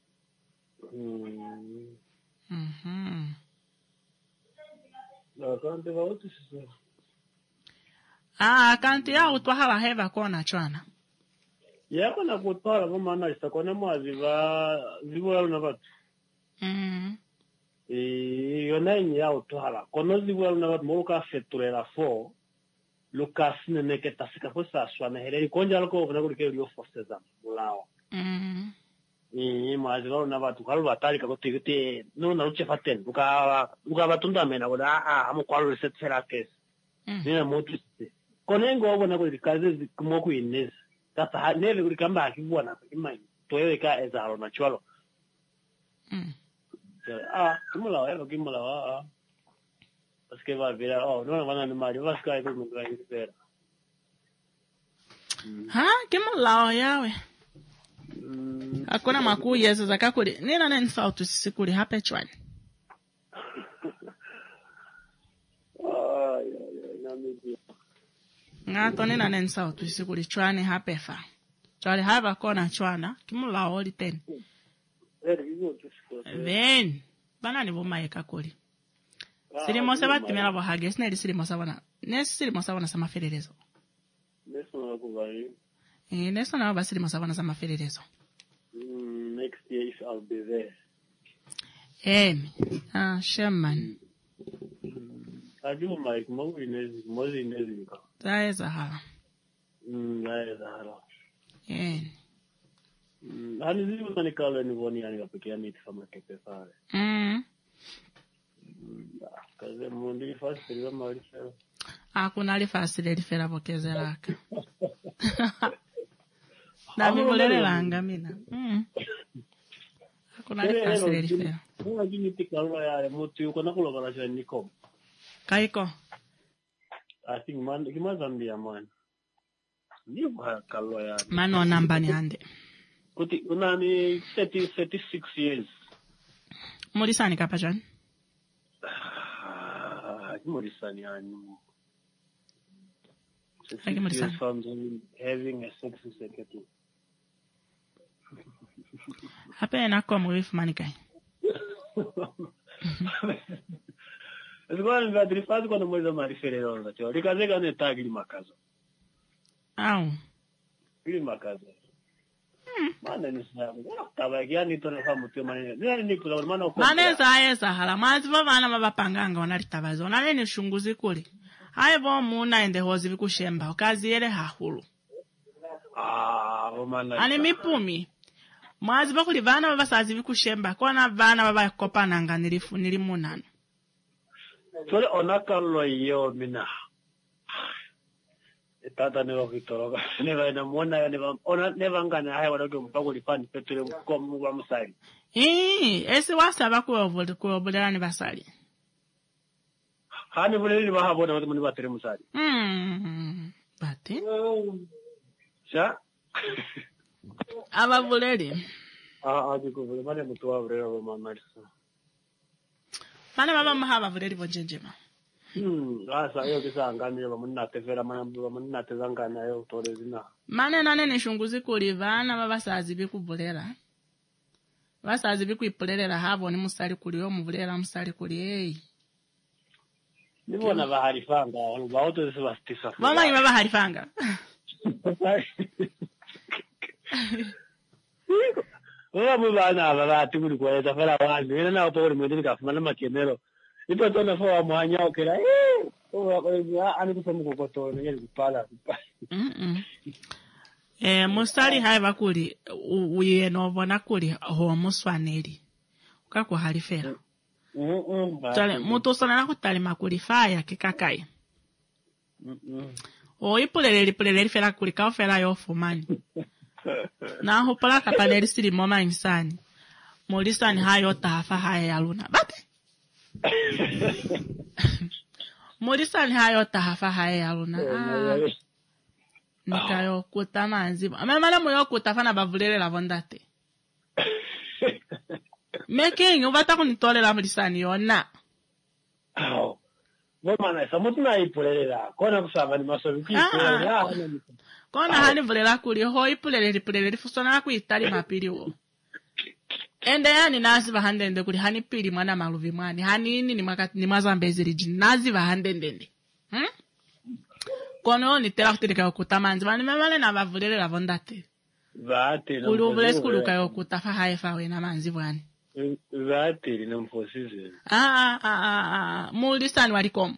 Mm. Mhm. Akante vauti sisa. Ah, kanti ya utwahala heva kona chwana. Yako na kutwala vama naisa kone mwazi va zivu yalu na vatu. Mhm. E yona inyi ya utwala. Kono zivu yalu na vatu mwoka feturela fo. Luka sinene ke tasika po sa swana hereri. Konja lako vana kulike ulio foseza mulao. Mhm. E mwazi yalu na vatu. Kalu vatali kako tigute. No na luche faten. Luka luka vatunda mena kuda. Ah, hamu kwa lu reset fera kesi. Nina motu sisi. Konengo wabo na kulike kazi kumoku inezi. Tata nele kulikamba akibwana imani toyewe ka ezalo na chwalo. Mm. Ah, kimula wewe kimula ah. Paske va vera oh no wana ni mali vaska iko mungwa ingera. Ha, kimulao yawe. Mm. Hakuna makuu yesu zakakuli. Nina nene sautu sisi kuli hape chwani. Ah, ya ya na mimi. Ngato nina nene sautu sisi kuli chwani hape fa. Chwali hava kona chwana. Kimulao oli ten. Ven. Bana ni boma yeka kuli. Silimo saba timela bohage. Sina ili silimo saba na. Nesi silimo saba na sama federezo. Neso na kuvari. Eh, neso na waba silimo saba na sama federezo. Mm, next year if I'll be there. Eh, ah, shaman. Ajuma Mike, Mozi inezi, Mozi inezi nika. Zae Zahara. Mm, nae Zahara. Eh. Mm, hani zivu nani kalo ni voni yani kapeke ya miti fama kepe fare. Mm. Kaze mundi fasi tiliwa mawali shara. Hakuna alifasi leli fera bokeze laka. Na mimulele langa mina. Mm. Hakuna alifasi leli fera. Kuna jini tikalo ya mutu yuko nakulo kana shara niko. Kaiko? I think man, kima Zambia man. Ni kwa kalo ya. Mano nambani ande. Kuti kuna ni thirty, thirty-six years. Mulisani kapajan? Ah, Mulisani yani. Agi Mulisani. Having a sexy secretary. Hape enako mwif manikai. Escola ndio drifazi kwa mweza mariferero na chao. Likazeka ne tagi makazo. Au. Ili makazo. Hmm. Mana ni sababu. Kaba yani tona kama mtu manene. Nani ni kula maana uko. Mane zae Sahara. Mazi bana mabapanganga wanalitabazo. Nani ni shunguzi kule. Haye bo muna ende hozi bikushemba. Kazi yele hahulu. Ah, romana. Ani mipumi. Mazi bakuli bana babasazi bikushemba. Kona bana baba kopananga nilifu nilimunana. Sole onakalo yo mina. Tata ne wakitoroka. Ne vaina muona ne va ona ne vangana haya wanadogo mpako lifani petule kwa Mungu wa msali. Eh, esi wasaba ku ovole ku obolani basali. Hani vule ni bahabona watu muni batere musali. Mm. Bate? Sha? Aba vuleli. Ah, aje ku vule mane mtu wa vule wa mamarisa. Mana baba mahaba vuleli bonjenjema. Hmm, asa yo kisangani yo munna tevera mana munna tezangana yo tore zina. Mane nane nishunguzi kulivana babasazi bikuvulera. Basazi bikuipulela habo ni musali kuliyo muvulela musali kuli hey. Nibona baharifanga baoto zise bastisa. Mama ni baba harifanga. Oya mubana baba tibuli kwa tafala wandi. Ina na opori mwendini kafumana makenero. Ipo tona fo mwanya okera. Eh, oya ani kusamu kokoto ngeli kupala. Mhm. Eh musali haiba kuli uye no bona kuli ho muswaneli. Ukako halifera. Mm. Chale muto sana na kutali makulifaya kikakai. Mm. O ipulele ipulele fela kulika fela yo fumani. Na hopala kapaneri siri mama insani. Molisani hayo tafa haya aluna. Bate. Molisani hayo tafa haya aluna. Ah. Nikayo kutama nzibo. Amemala moyo kutafana bavulele la vondate. Making ubata kunitole la molisani yona. Oh. Mama sa mutu na ipulele la. Kona kusaba ni masobiki ipulele la. Kona hani vulela kuli ho ipulele ipulele fusona kuitali mapiri wo. Ende yani nazi bahandende kuli hani pili mwana maluvi mwani. Hani ini ni makati ni mazambezi riji. Nazi bahandende. Hmm? Kono ni tela kutirika okutamanzi. Mani memale na bavulele la vondate. Vate. Kuli uvule skulu kayo kutafa haifa we na manzi wani. Vate na mfosize. Ah, ah, ah, ah. Mulisani walikomu.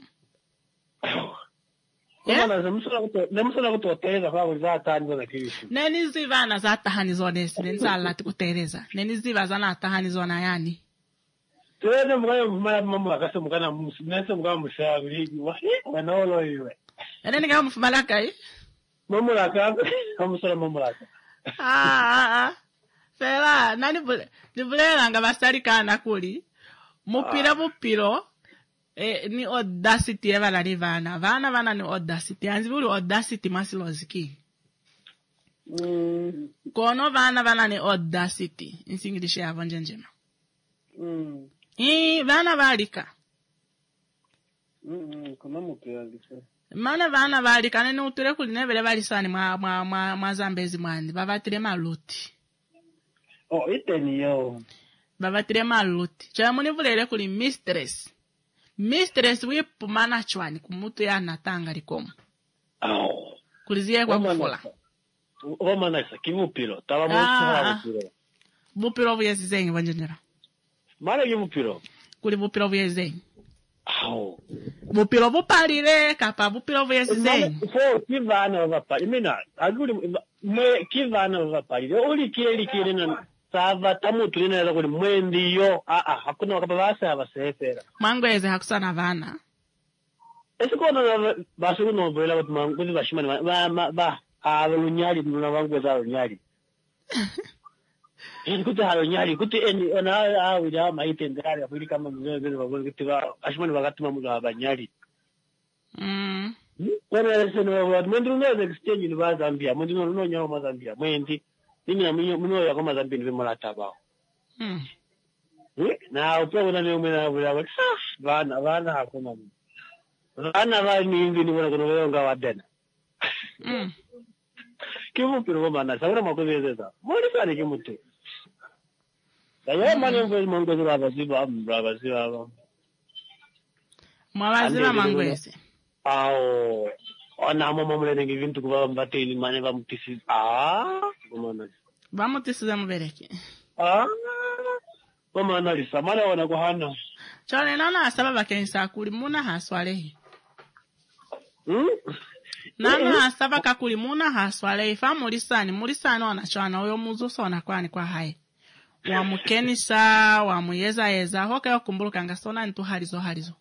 Yeah? Nemusona kutoteleza kwa kuzata anizo na kirishi. Neni ziva na zata hani zonesi. Neni zala kuteleza. Neni ziva zana ata hani zona yani. Tuweze mkaya mfumaya mamu akase mkana musi. Nese mkana mushabi. Wanaolo iwe. Ene ni kama mfumalaka hii? Mamulaka. Kamusona mamulaka. Ah, ah, ah. Fela, nani bule. Nibule langa basari kana kuli. Mupira mupiro. Eh, ni audacity eva la ni vana. Vana vana ni audacity. Anzi bulu audacity masiloziki. Mm. Kono vana vana ni audacity. Insingilishe ya vonjenjema. Mm. Hii vana valika. Mm, kuna mupira lisa. Mana vana valika. Nene uture kuli nevele valisani ma, ma, ma, ma zambezi mwani. Bavatire maluti. Oh, iteni yo. Bavatire maluti. Chamuni vulele kuli mistress. Mistress wipu mana chwani kumutu ya natanga likomu. Oh. Kulizie kwa kufula. Oma naisa, kimupiro. Tala mwisi haa mupiro. Bupiro vuyezi zengi wanjenera. Mane kimupiro? Kuli bupiro vuyezi zengi. Oh. Bupiro vupalile kapa bupiro vuyezi zengi. Fo, kivana wapali. Mina, aguli, me, kivana wapali. Uli kieli kieli na sava tamu tulina ya kuli mwendi yo. Ah, ah, hakuna wakapa vasa ya vasefera. Mangweze hakusana vana. Esi kwa na basu kuno mbela watu manguzi bashimani. Ba, ba, ba. Halo nyali, muna wangweza halo nyali. Kuti halo nyali, kuti endi, ona hao ya maite ndari, ya kuli kama mzee mbele wagozi, kuti wa, ashimani wakati mamuza haba nyali. Mm. Wana leseni wawadu, mwendi unaweza exchange ni wa Zambia, mwendi unaweza nyawa ma Zambia, mwendi, nimi na mwenye ya kama Zambia ni vimala tabao. Mm. Na upewa na ni umena wula wala, vana, vana hakuna mwenye. Vana vana ni ingi ni wana kuna weonga wadena. Mm. Kimupiro kwa mana, sabura makuwezeza. Mwani sani kimutu. Kaya mani mwezi mwangwezi wabaziba, wabaziba waba. Mwabaziba mangwezi. Ao. Ona mama mwele nengi vintu kuwa mbate ili mane wa mutisi. Aaaa. Kumana. Ba mutisi za mbereki. Aaaa. Kumana lisa. Mana wana kuhana. Chone nana asaba kenisa kuli muna haswalehi. Hmm? Nana asaba kakuli muna haswalehi. Fa mulisani. Mulisani wana chwana. Uyo muzu sona kwani kwa hai. Wa mukenisa, wa muyeza eza. Hoka yo kumbulu kanga sona nitu harizo harizo.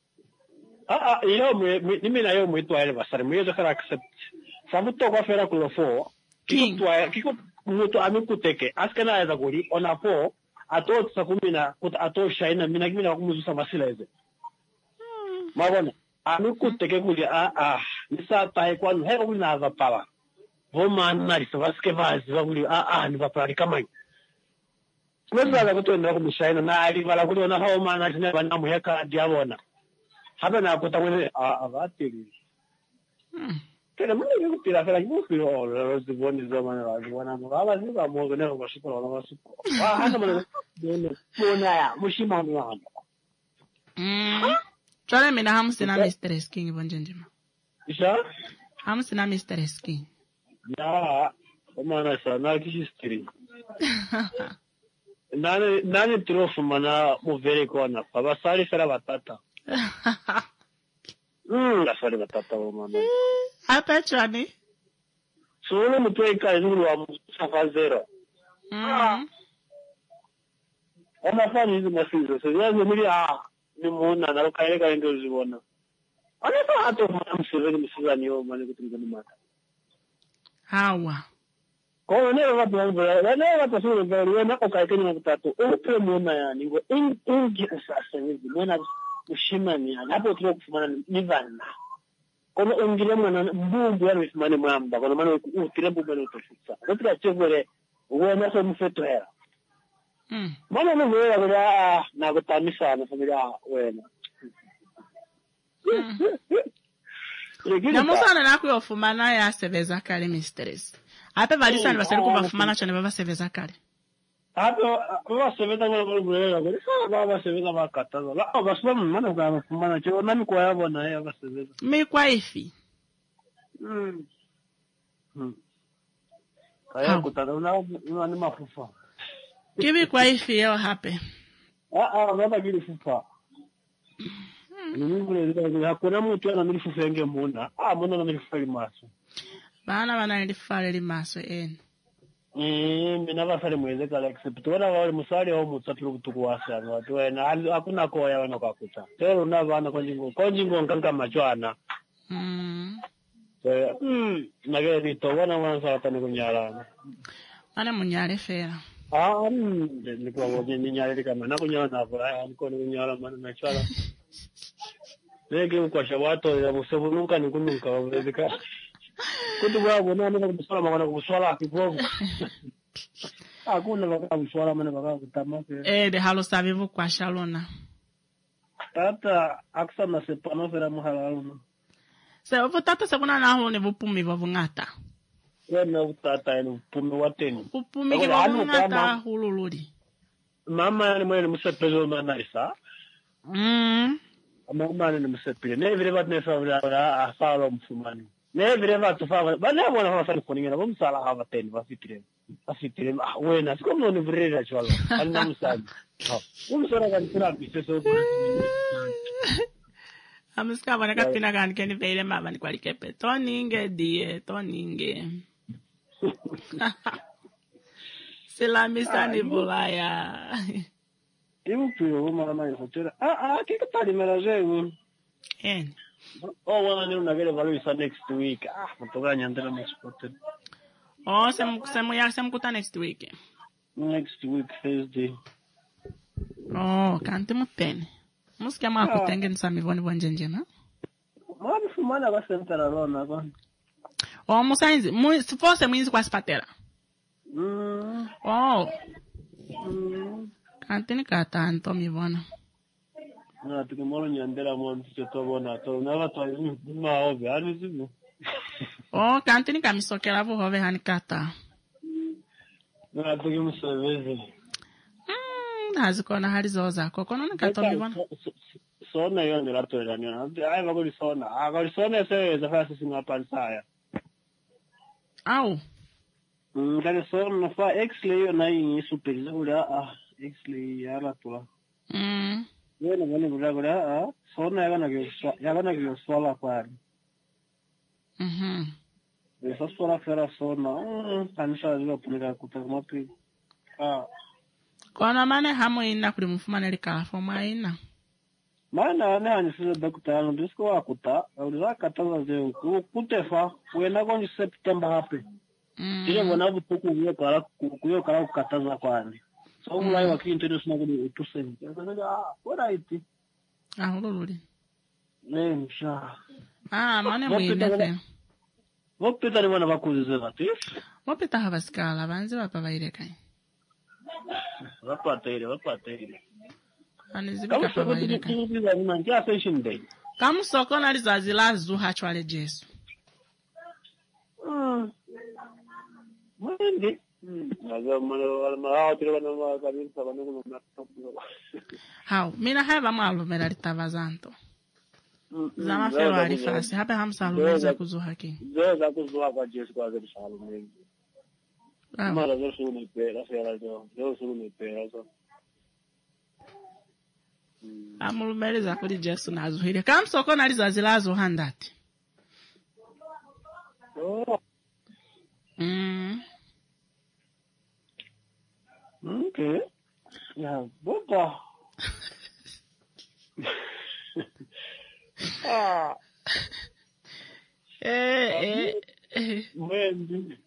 Ah, ah, iyo mwe, nimi na iyo mwitu wa ele basari. Mwezo kara accept. Sabuto kwa fera kulo fo. Kiko tuwa, kiko mwitu amikuteke. Aske na eza kuli, ona fo. Ato tisa kumina, ato shaina, mina kimina wakumuzu samasila eze. Hmm. Magona. Amikuteke kuli, ah, ah. Nisa tahe kwanu, heko kuli na ava pawa. Homa nari, sabaske vazi, wakuli, ah, ah, ni vapari kamai. Mweza ala kutuenda kumishaina, na alivala kuli wana homa nari, neba namu heka diabona. Hapa na kutawele avatili. Hmm. Kena mwene kutila fela kipupilo o rozi boni zomane wazi wana mwaba ziba mwogo nero mashiko wana mashiko. Wa hana mwene mwene mwona ya mushima wani wanda. Hmm. Chole mina hamusi na mister King bonjenjima. Isha? Hamusi na mister King. Ya. Omana sa na kishistiri. Nani nani trofu mana muvere kona. Pabasari fera batata. Hmm, la sari batata wa mama. Hata chwani? Suulu mtuwe ika izuru wa musafa zero. Hmm. Anafanya hizo masizo. So yaani mimi ah nimuona na kaeleka ndio ziona. Anafanya hata msiveni msizani yo mali kutumika mata. Hawa. Kwa hiyo leo watu wangu, leo watu sio ndio na kaekeni na kutatu. Upe muona yani ngo in ingi sasa hivi. Mwana ushimani yani hapo tu kufumana ni vana. Kwa ungile mwana mbumbu yani usimane mwamba. Kwa maana utire mbumbu ni utofutsa. Ndio chevole uona so mfeto hera. Mm. Mwana mungu ya bila na kutamisa na familia wena. Mm. Na musana na kuyofumana ya seveza kale mistress. Ape valisa ni basali kubafumana chane baba seveza kale. Ape baba seveza ngalo ngalo ngalo. Baba seveza bakataza. La baswa mwana kwa fumana cho nami kwa yabo na yeye baba seveza. Mi kwa ifi. Mm. Mm. Kaya kutana una ni mafufa. Kibi kwa ifi yao hape. Ah ah baba gili fufa. Nimule hakuna mtu ana milifufa yenge muna. Ah muna na milifufa limaso. Bana bana nilifale limaso en. Eh mina bafale mweze kala except wala wale musali au mutsapiro kutukuwasa watu wena hakuna koya wana kwakuta. Tero na bana kwa jingo. Kwa jingo nkanga machwana. Mm. So mm nagere rito wana wana salatani kunyala. Ana munyale fera. Ah ni kwa ngoje ni nyale kama na kunyala na bora anko ni kunyala mana na chala. Nege ukwasha watu ya musebu nunca nikunuka wazeka. Kutu bwa bona na kusala mwana kusala kipogo. Hakuna baka kusala mana baka kutamake. Eh de halo sabivu kwa shalona. Tata aksa na sepano fera muhalaluna. Se ovo tata se kuna na ho ne vupumi vavungata. Wena utata eno upumi wateni. Upumi ke vavungata hululudi. Mama ni mwene musepezo manarisa. Mm. Mama ni musepile. Ne vile vat ne favela afalo mfumani. Ne vile vat favela. Bana bona hafani koningena bomsala havateni vafitire. Vafitire wena siko no ni vreda chwalo. Alina musaji. Ha. Umsora kanisa biseso. Amiska bana kapina kan keni vele mama ni kwali kepe. Toninge die, toninge. Sila misani bulaya. Ibu pio mama ni hotera. Ah ah kika tali meraje. En. Oh wana ni unagele valisa next week. Ah mtoga nyandela next quarter. Oh sem sem ya sem kuta next week. Next week Thursday. Oh kante mutene. Musika ma kutenge nsami voni vonjenje na. Mama fumana ba sentara rona ba. Oh musainzi, mu force mwinzi kwa spatela. Mm. Oh. Mm. Kante ni katanto mi vona. Na tukimolo nyandela monti to bona to na va to ma ove ani zimu. Oh kante ni kamisokela vo hove hani kata. Na tukimseveze. Mm, hazikona hali zoza kokono ni kato mi vona. Sona yo ni rato ya ni. Ai va goli sona. Ah goli sona se za fasi singa pansaya. Au. Mm, kale sona fa X-lay yo na yi supervisor ula ah X-lay ya rato. Mm. Bueno, bueno, gula gula ah sona ya na que ya na que swala kwa. Mhm. Esa swala fera sona. Kanisa zile punika kutama pi. Ah. Kona mane hamo ina kuli mfumane lika foma ina. Mana ne anisiza dokutano disko wakuta uliza kataza zeu kutefa wena konji September hape. Mm. Ile wana butuku kuyo kala kuyo kala kukataza kwani. So mulai wakintroduce na kuli utuseni. Ah, wala iti. Ah, hululudi. Ne msha. Ah, mane mwine fe. Wopita ni wana bakuzize bati. Wopita habaskala banze bapa baire kai. Wapata ile, wapata ile. Anizibika pa baire kai. Kia session day. Kamu soko na lizazi la zuha chwale jesu. Mm. Mwende. Nazo mano wala mao tiro na ma kabisa bana kuna na. Hao, mina hava malu mera litavazanto. Zama fero alifasi, hapa hamsa alumeza kuzuha ki. Zoza kuzuha kwa jesu kwa zetu salumengi. Mara zo sulu ni pera, fera zo. Zo sulu ni pera zo. Amulumeleza kuri jesu nazuhire. Kamu soko na lizazi la zuha ndati. Oh. Mm. Okay. Ya, boba. Ah. Eh, eh. Mwendi.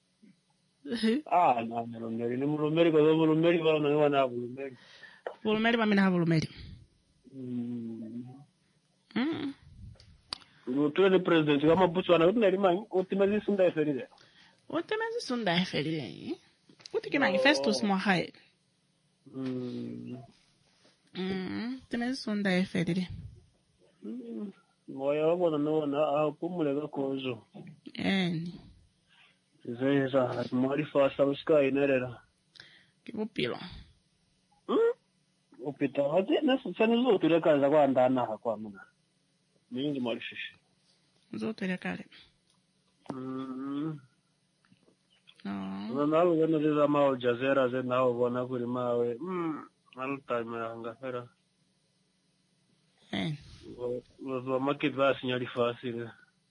Ah, na mulumeri, ni mulumeri kwa mulumeri kwa na wana mulumeri. Mulumeri pamene ha mulumeri. Mm. Mm. Utule ni president kama Botswana kuti nalimanyi utimezi sunda eferile. Utimezi sunda eferile. Kuti manifesto smwa hai. Mm. Mm, utimezi sunda eferile. Mm. Moya wabona nona apumulega kozo. Eni. Zeza mwali fasa uska inerera. Kipupilo. Mm. Upita hati nasa sani zo tuleka za kwa ndana kwa muna. Mingi mwali shishi. Zo tuleka le. Mm. No. Nalo wena zeza mao jazera ze nao wana kuri mawe. Mm. Nalo time anga fera. Eh. Wazo market va signali facile.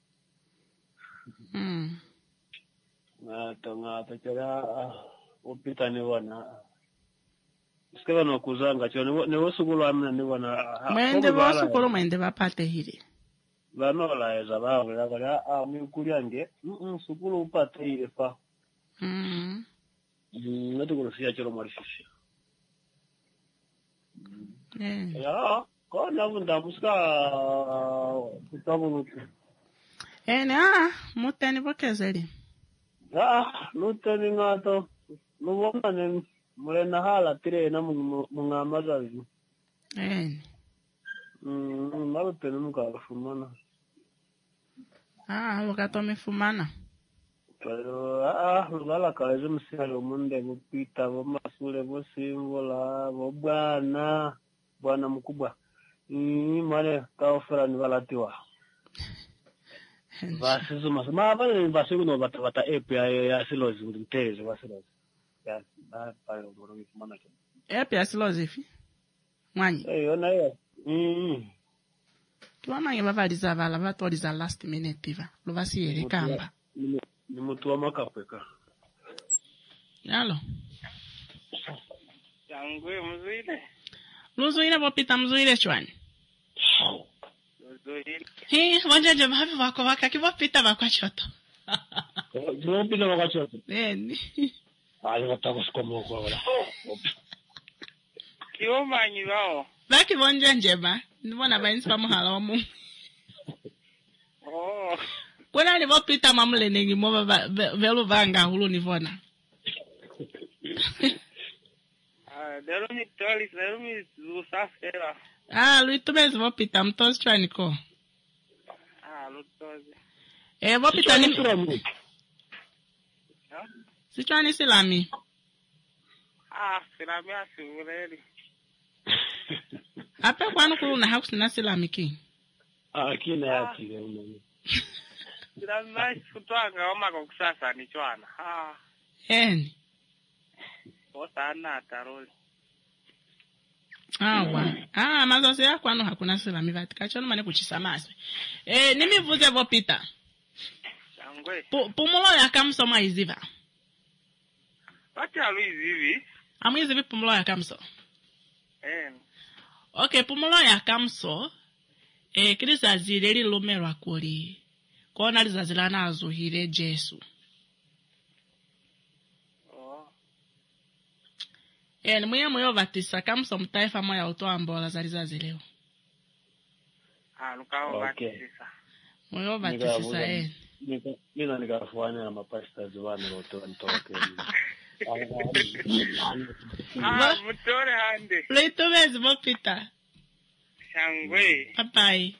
Mm. Na tonga takera upita ni wana. Sikaba no kuzanga cyo ne wosukulu amna ni wana. Mwende wosukulu mwende bapate hili. Banola eza bawe la bala a mi kulyange. Mm sukulu upate ile fa. Mm. Mm natuko siya chero marishisha. Eh. Ya, ko na bunda muska kutabu. Eh na, mutani bokezeli. Ah, nutani ngato. Nuwona ne mulena hala tire na mungamaza bizu. Eh. Mm, nalo pena muka fumana. Ah, lukato mifumana. Pero ah, lala kaje msalo munde mupita bo masule bo simbola bo bwana bwana mkubwa. Mm, mane kaofera ni balatiwa. Basizo masama bale basizo no bata bata app ya ya silozi ngiteze basilozi. Ya, ba pale ngoro mifumana. App ya silozi fi. Mwanyi. Eh, yona ya. Mm. Tuwana nge bavaliza bala batoliza last minute iva. Lovasi yele kamba. Ni mtu wa makapeka. Yalo. Changwe mzuile. Luzuile bopita mzuile chwani. Mzuile. Hii, wanjaje babi wako waka kibopita wako choto. Kibopita wako choto. Neni. Ayo watako sikomo kwa wala. Kiyomanyi bao. Baki wanjaje ba. Nibona bainsi pa muhala wa mungu. Oh. Kwena ni bopita mamule nengi moba velu vanga hulu nivona. Ah, dero mi tolis, dero mi zusafera. Ah, luitumezi bopita mtozi chwani ko. Ah, lutozi. Eh, bopita ni silami. Si chwani silami. Ah, silami asigureli. Ape kwanu kulu na hakusi na silami ki? Ah, kina yati le unani. Silami mai kutwanga wama kwa kusasa ni chwana. Ah. Eni. Osa ana ataroli. Ah, wa. Ah, mazozi ya kwanu hakuna silami vatika. Chono mane kuchisamasi. Eh, nimi vuze bopita. Changwe. Pumulo ya kamso ma iziva. Pati alu izivi? Amu izivi pumulo ya kamso. Eh. Okay, pumulo ya kamso. Eh, krisa zireli lumero akuli. Kona lizazilana azuhire Jesu. Oh. Eh, mwenye mwenye batisa kamso mtaifa moya utoa mbola zalizazileo. Ah, lukao batisa. Mwenye batisa eh. Nina nikafuana na mapasta ziwane loto ntoke. Ah, mutore hande. Leito mesmo, bopita. Changwe. Papai.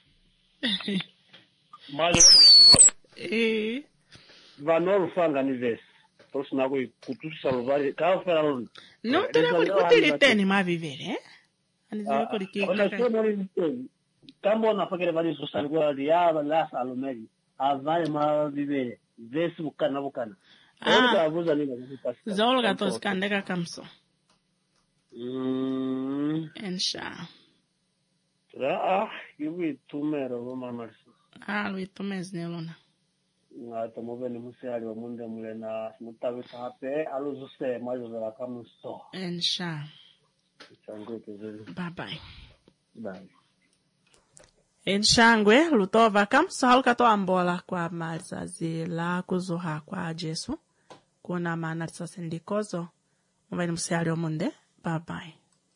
Mas Eh. vanoro fanga ni vesi. Tosi na kui kutusi salvari. Kao fera luni. Não terá por que ter tene mais viver, eh? Anizwe ko liki. Ona sema ni tene. Kambo na fakere vali sosali kwa diaba la salomeri. Avale ma vivere. Vesi bukana bukana. Ah. Avuza nini ngipasa. Zolo gatos kandeka kamso. Mm. Ensha. Ah, iwi tumero goma marso. Ah, lui tomez nelona. Ngata moveni musali wa munde mulena mutawe tape aluzuse majo za kamso. Ensha. Bye bye. Bye. Enshangwe lutova kamsahaluka toambola kwa mazazi la kuzuha kwa Jesu. Kuna maana tsasendikozo. Mwaini msiali omunde. Bye bye.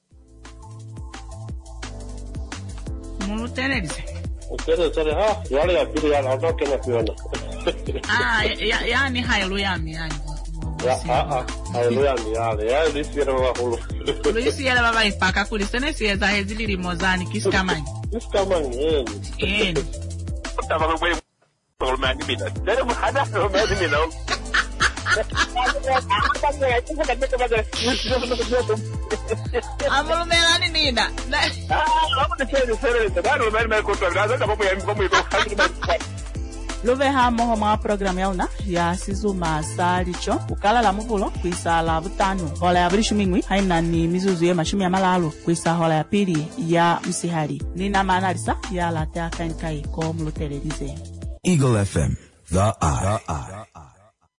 Mulu tenedise. Ukene sare ha yale ya pili ya ndo kena kuona. Ah ya yani haleluya mi yani. Ya ah haleluya mi yale. Ya lisi ya wa hulu. Lisi ya baba ipaka kulisene sieza hezili limozani kisikamani. Kisikamani eh. Eh. Utava kwa kwa mani mina. Dere mhada kwa mani mina. Amulu melani nina. Love hamo homa program yauna ya sizuma salicho ukala la muvulo kwisa la butano hola ya brishu mingwi haina ni mizuzu ye mashumi ya malalo kwisa hola ya pili ya msihari nina maanalisa ya latea kankai ko mulutelerize Eagle F M, the eye.